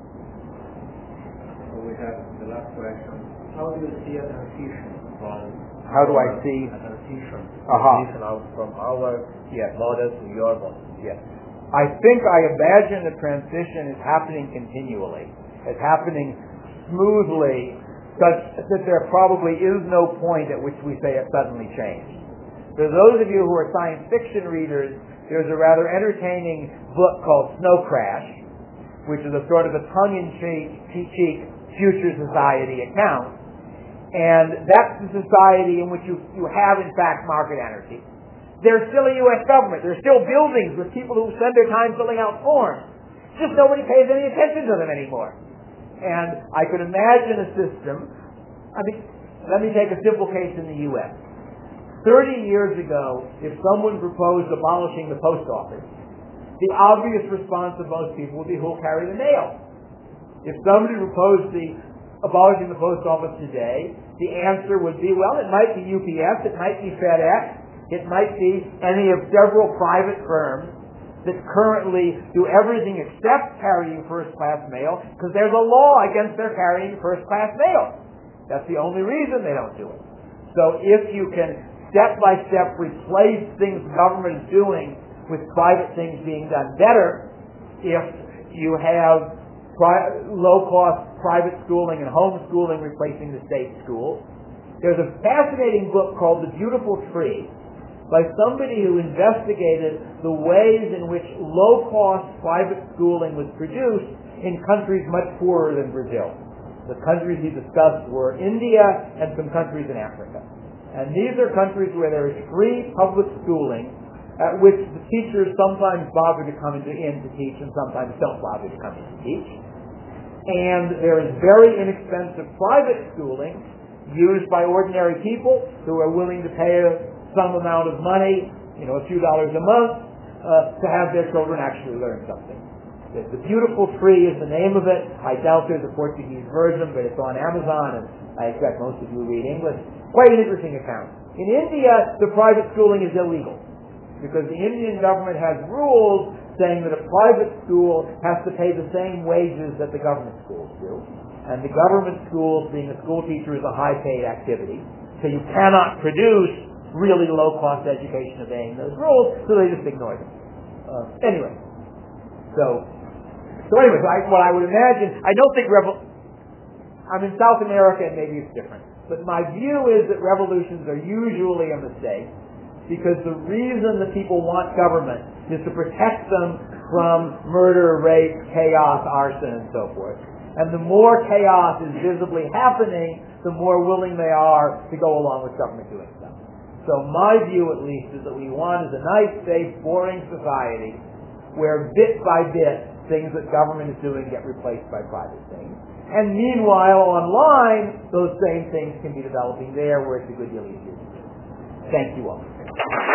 So we have the last question. How do you see a transition from How do I see a transition out from our model to your model? Yes. I think I imagine the transition is happening continually. It's happening smoothly, such that there probably is no point at which we say it suddenly changed. For those of you who are science fiction readers, there's a rather entertaining book called Snow Crash, which is a sort of a tongue-in-cheek future society account. And that's the society in which you have, in fact, market anarchy. There's still a U.S. government. There's still buildings with people who spend their time filling out forms. Just nobody pays any attention to them anymore. And I could imagine a system. Let me take a simple case in the U.S. 30 years ago, if someone proposed abolishing the post office, the obvious response of most people would be, who'll carry the mail? If somebody proposed abolishing the post office today, the answer would be, well, it might be UPS, it might be FedEx, it might be any of several private firms that currently do everything except carrying first-class mail, because there's a law against their carrying first-class mail. That's the only reason they don't do it. So if you can step-by-step replace things the government is doing with private things being done better, if you have low-cost private schooling and homeschooling replacing the state schools. There's a fascinating book called The Beautiful Tree by somebody who investigated the ways in which low-cost private schooling was produced in countries much poorer than Brazil. The countries he discussed were India and some countries in Africa. And these are countries where there is free public schooling, at which the teachers sometimes bother to come in to teach and sometimes don't bother to come in to teach. And there is very inexpensive private schooling used by ordinary people who are willing to pay some amount of money, a few dollars a month, to have their children actually learn something. The Beautiful Tree is the name of it. I doubt there's a Portuguese version, but it's on Amazon, and I expect most of you read English. Quite an interesting account. In India, the private schooling is illegal, because the Indian government has rules saying that a private school has to pay the same wages that the government schools do. And the government schools, being a school teacher, is a high-paid activity. So you cannot produce really low-cost education obeying those rules, so they just ignore them. So what I would imagine, I don't think I'm in South America and maybe it's different, but my view is that revolutions are usually a mistake, because the reason that people want government is to protect them from murder, rape, chaos, arson, and so forth. And the more chaos is visibly happening, the more willing they are to go along with government doing stuff. So my view, at least, is that we want is a nice, safe, boring society where bit by bit things that government is doing get replaced by private things. And meanwhile, online, those same things can be developing there where it's a good deal easier to do. Thank you all.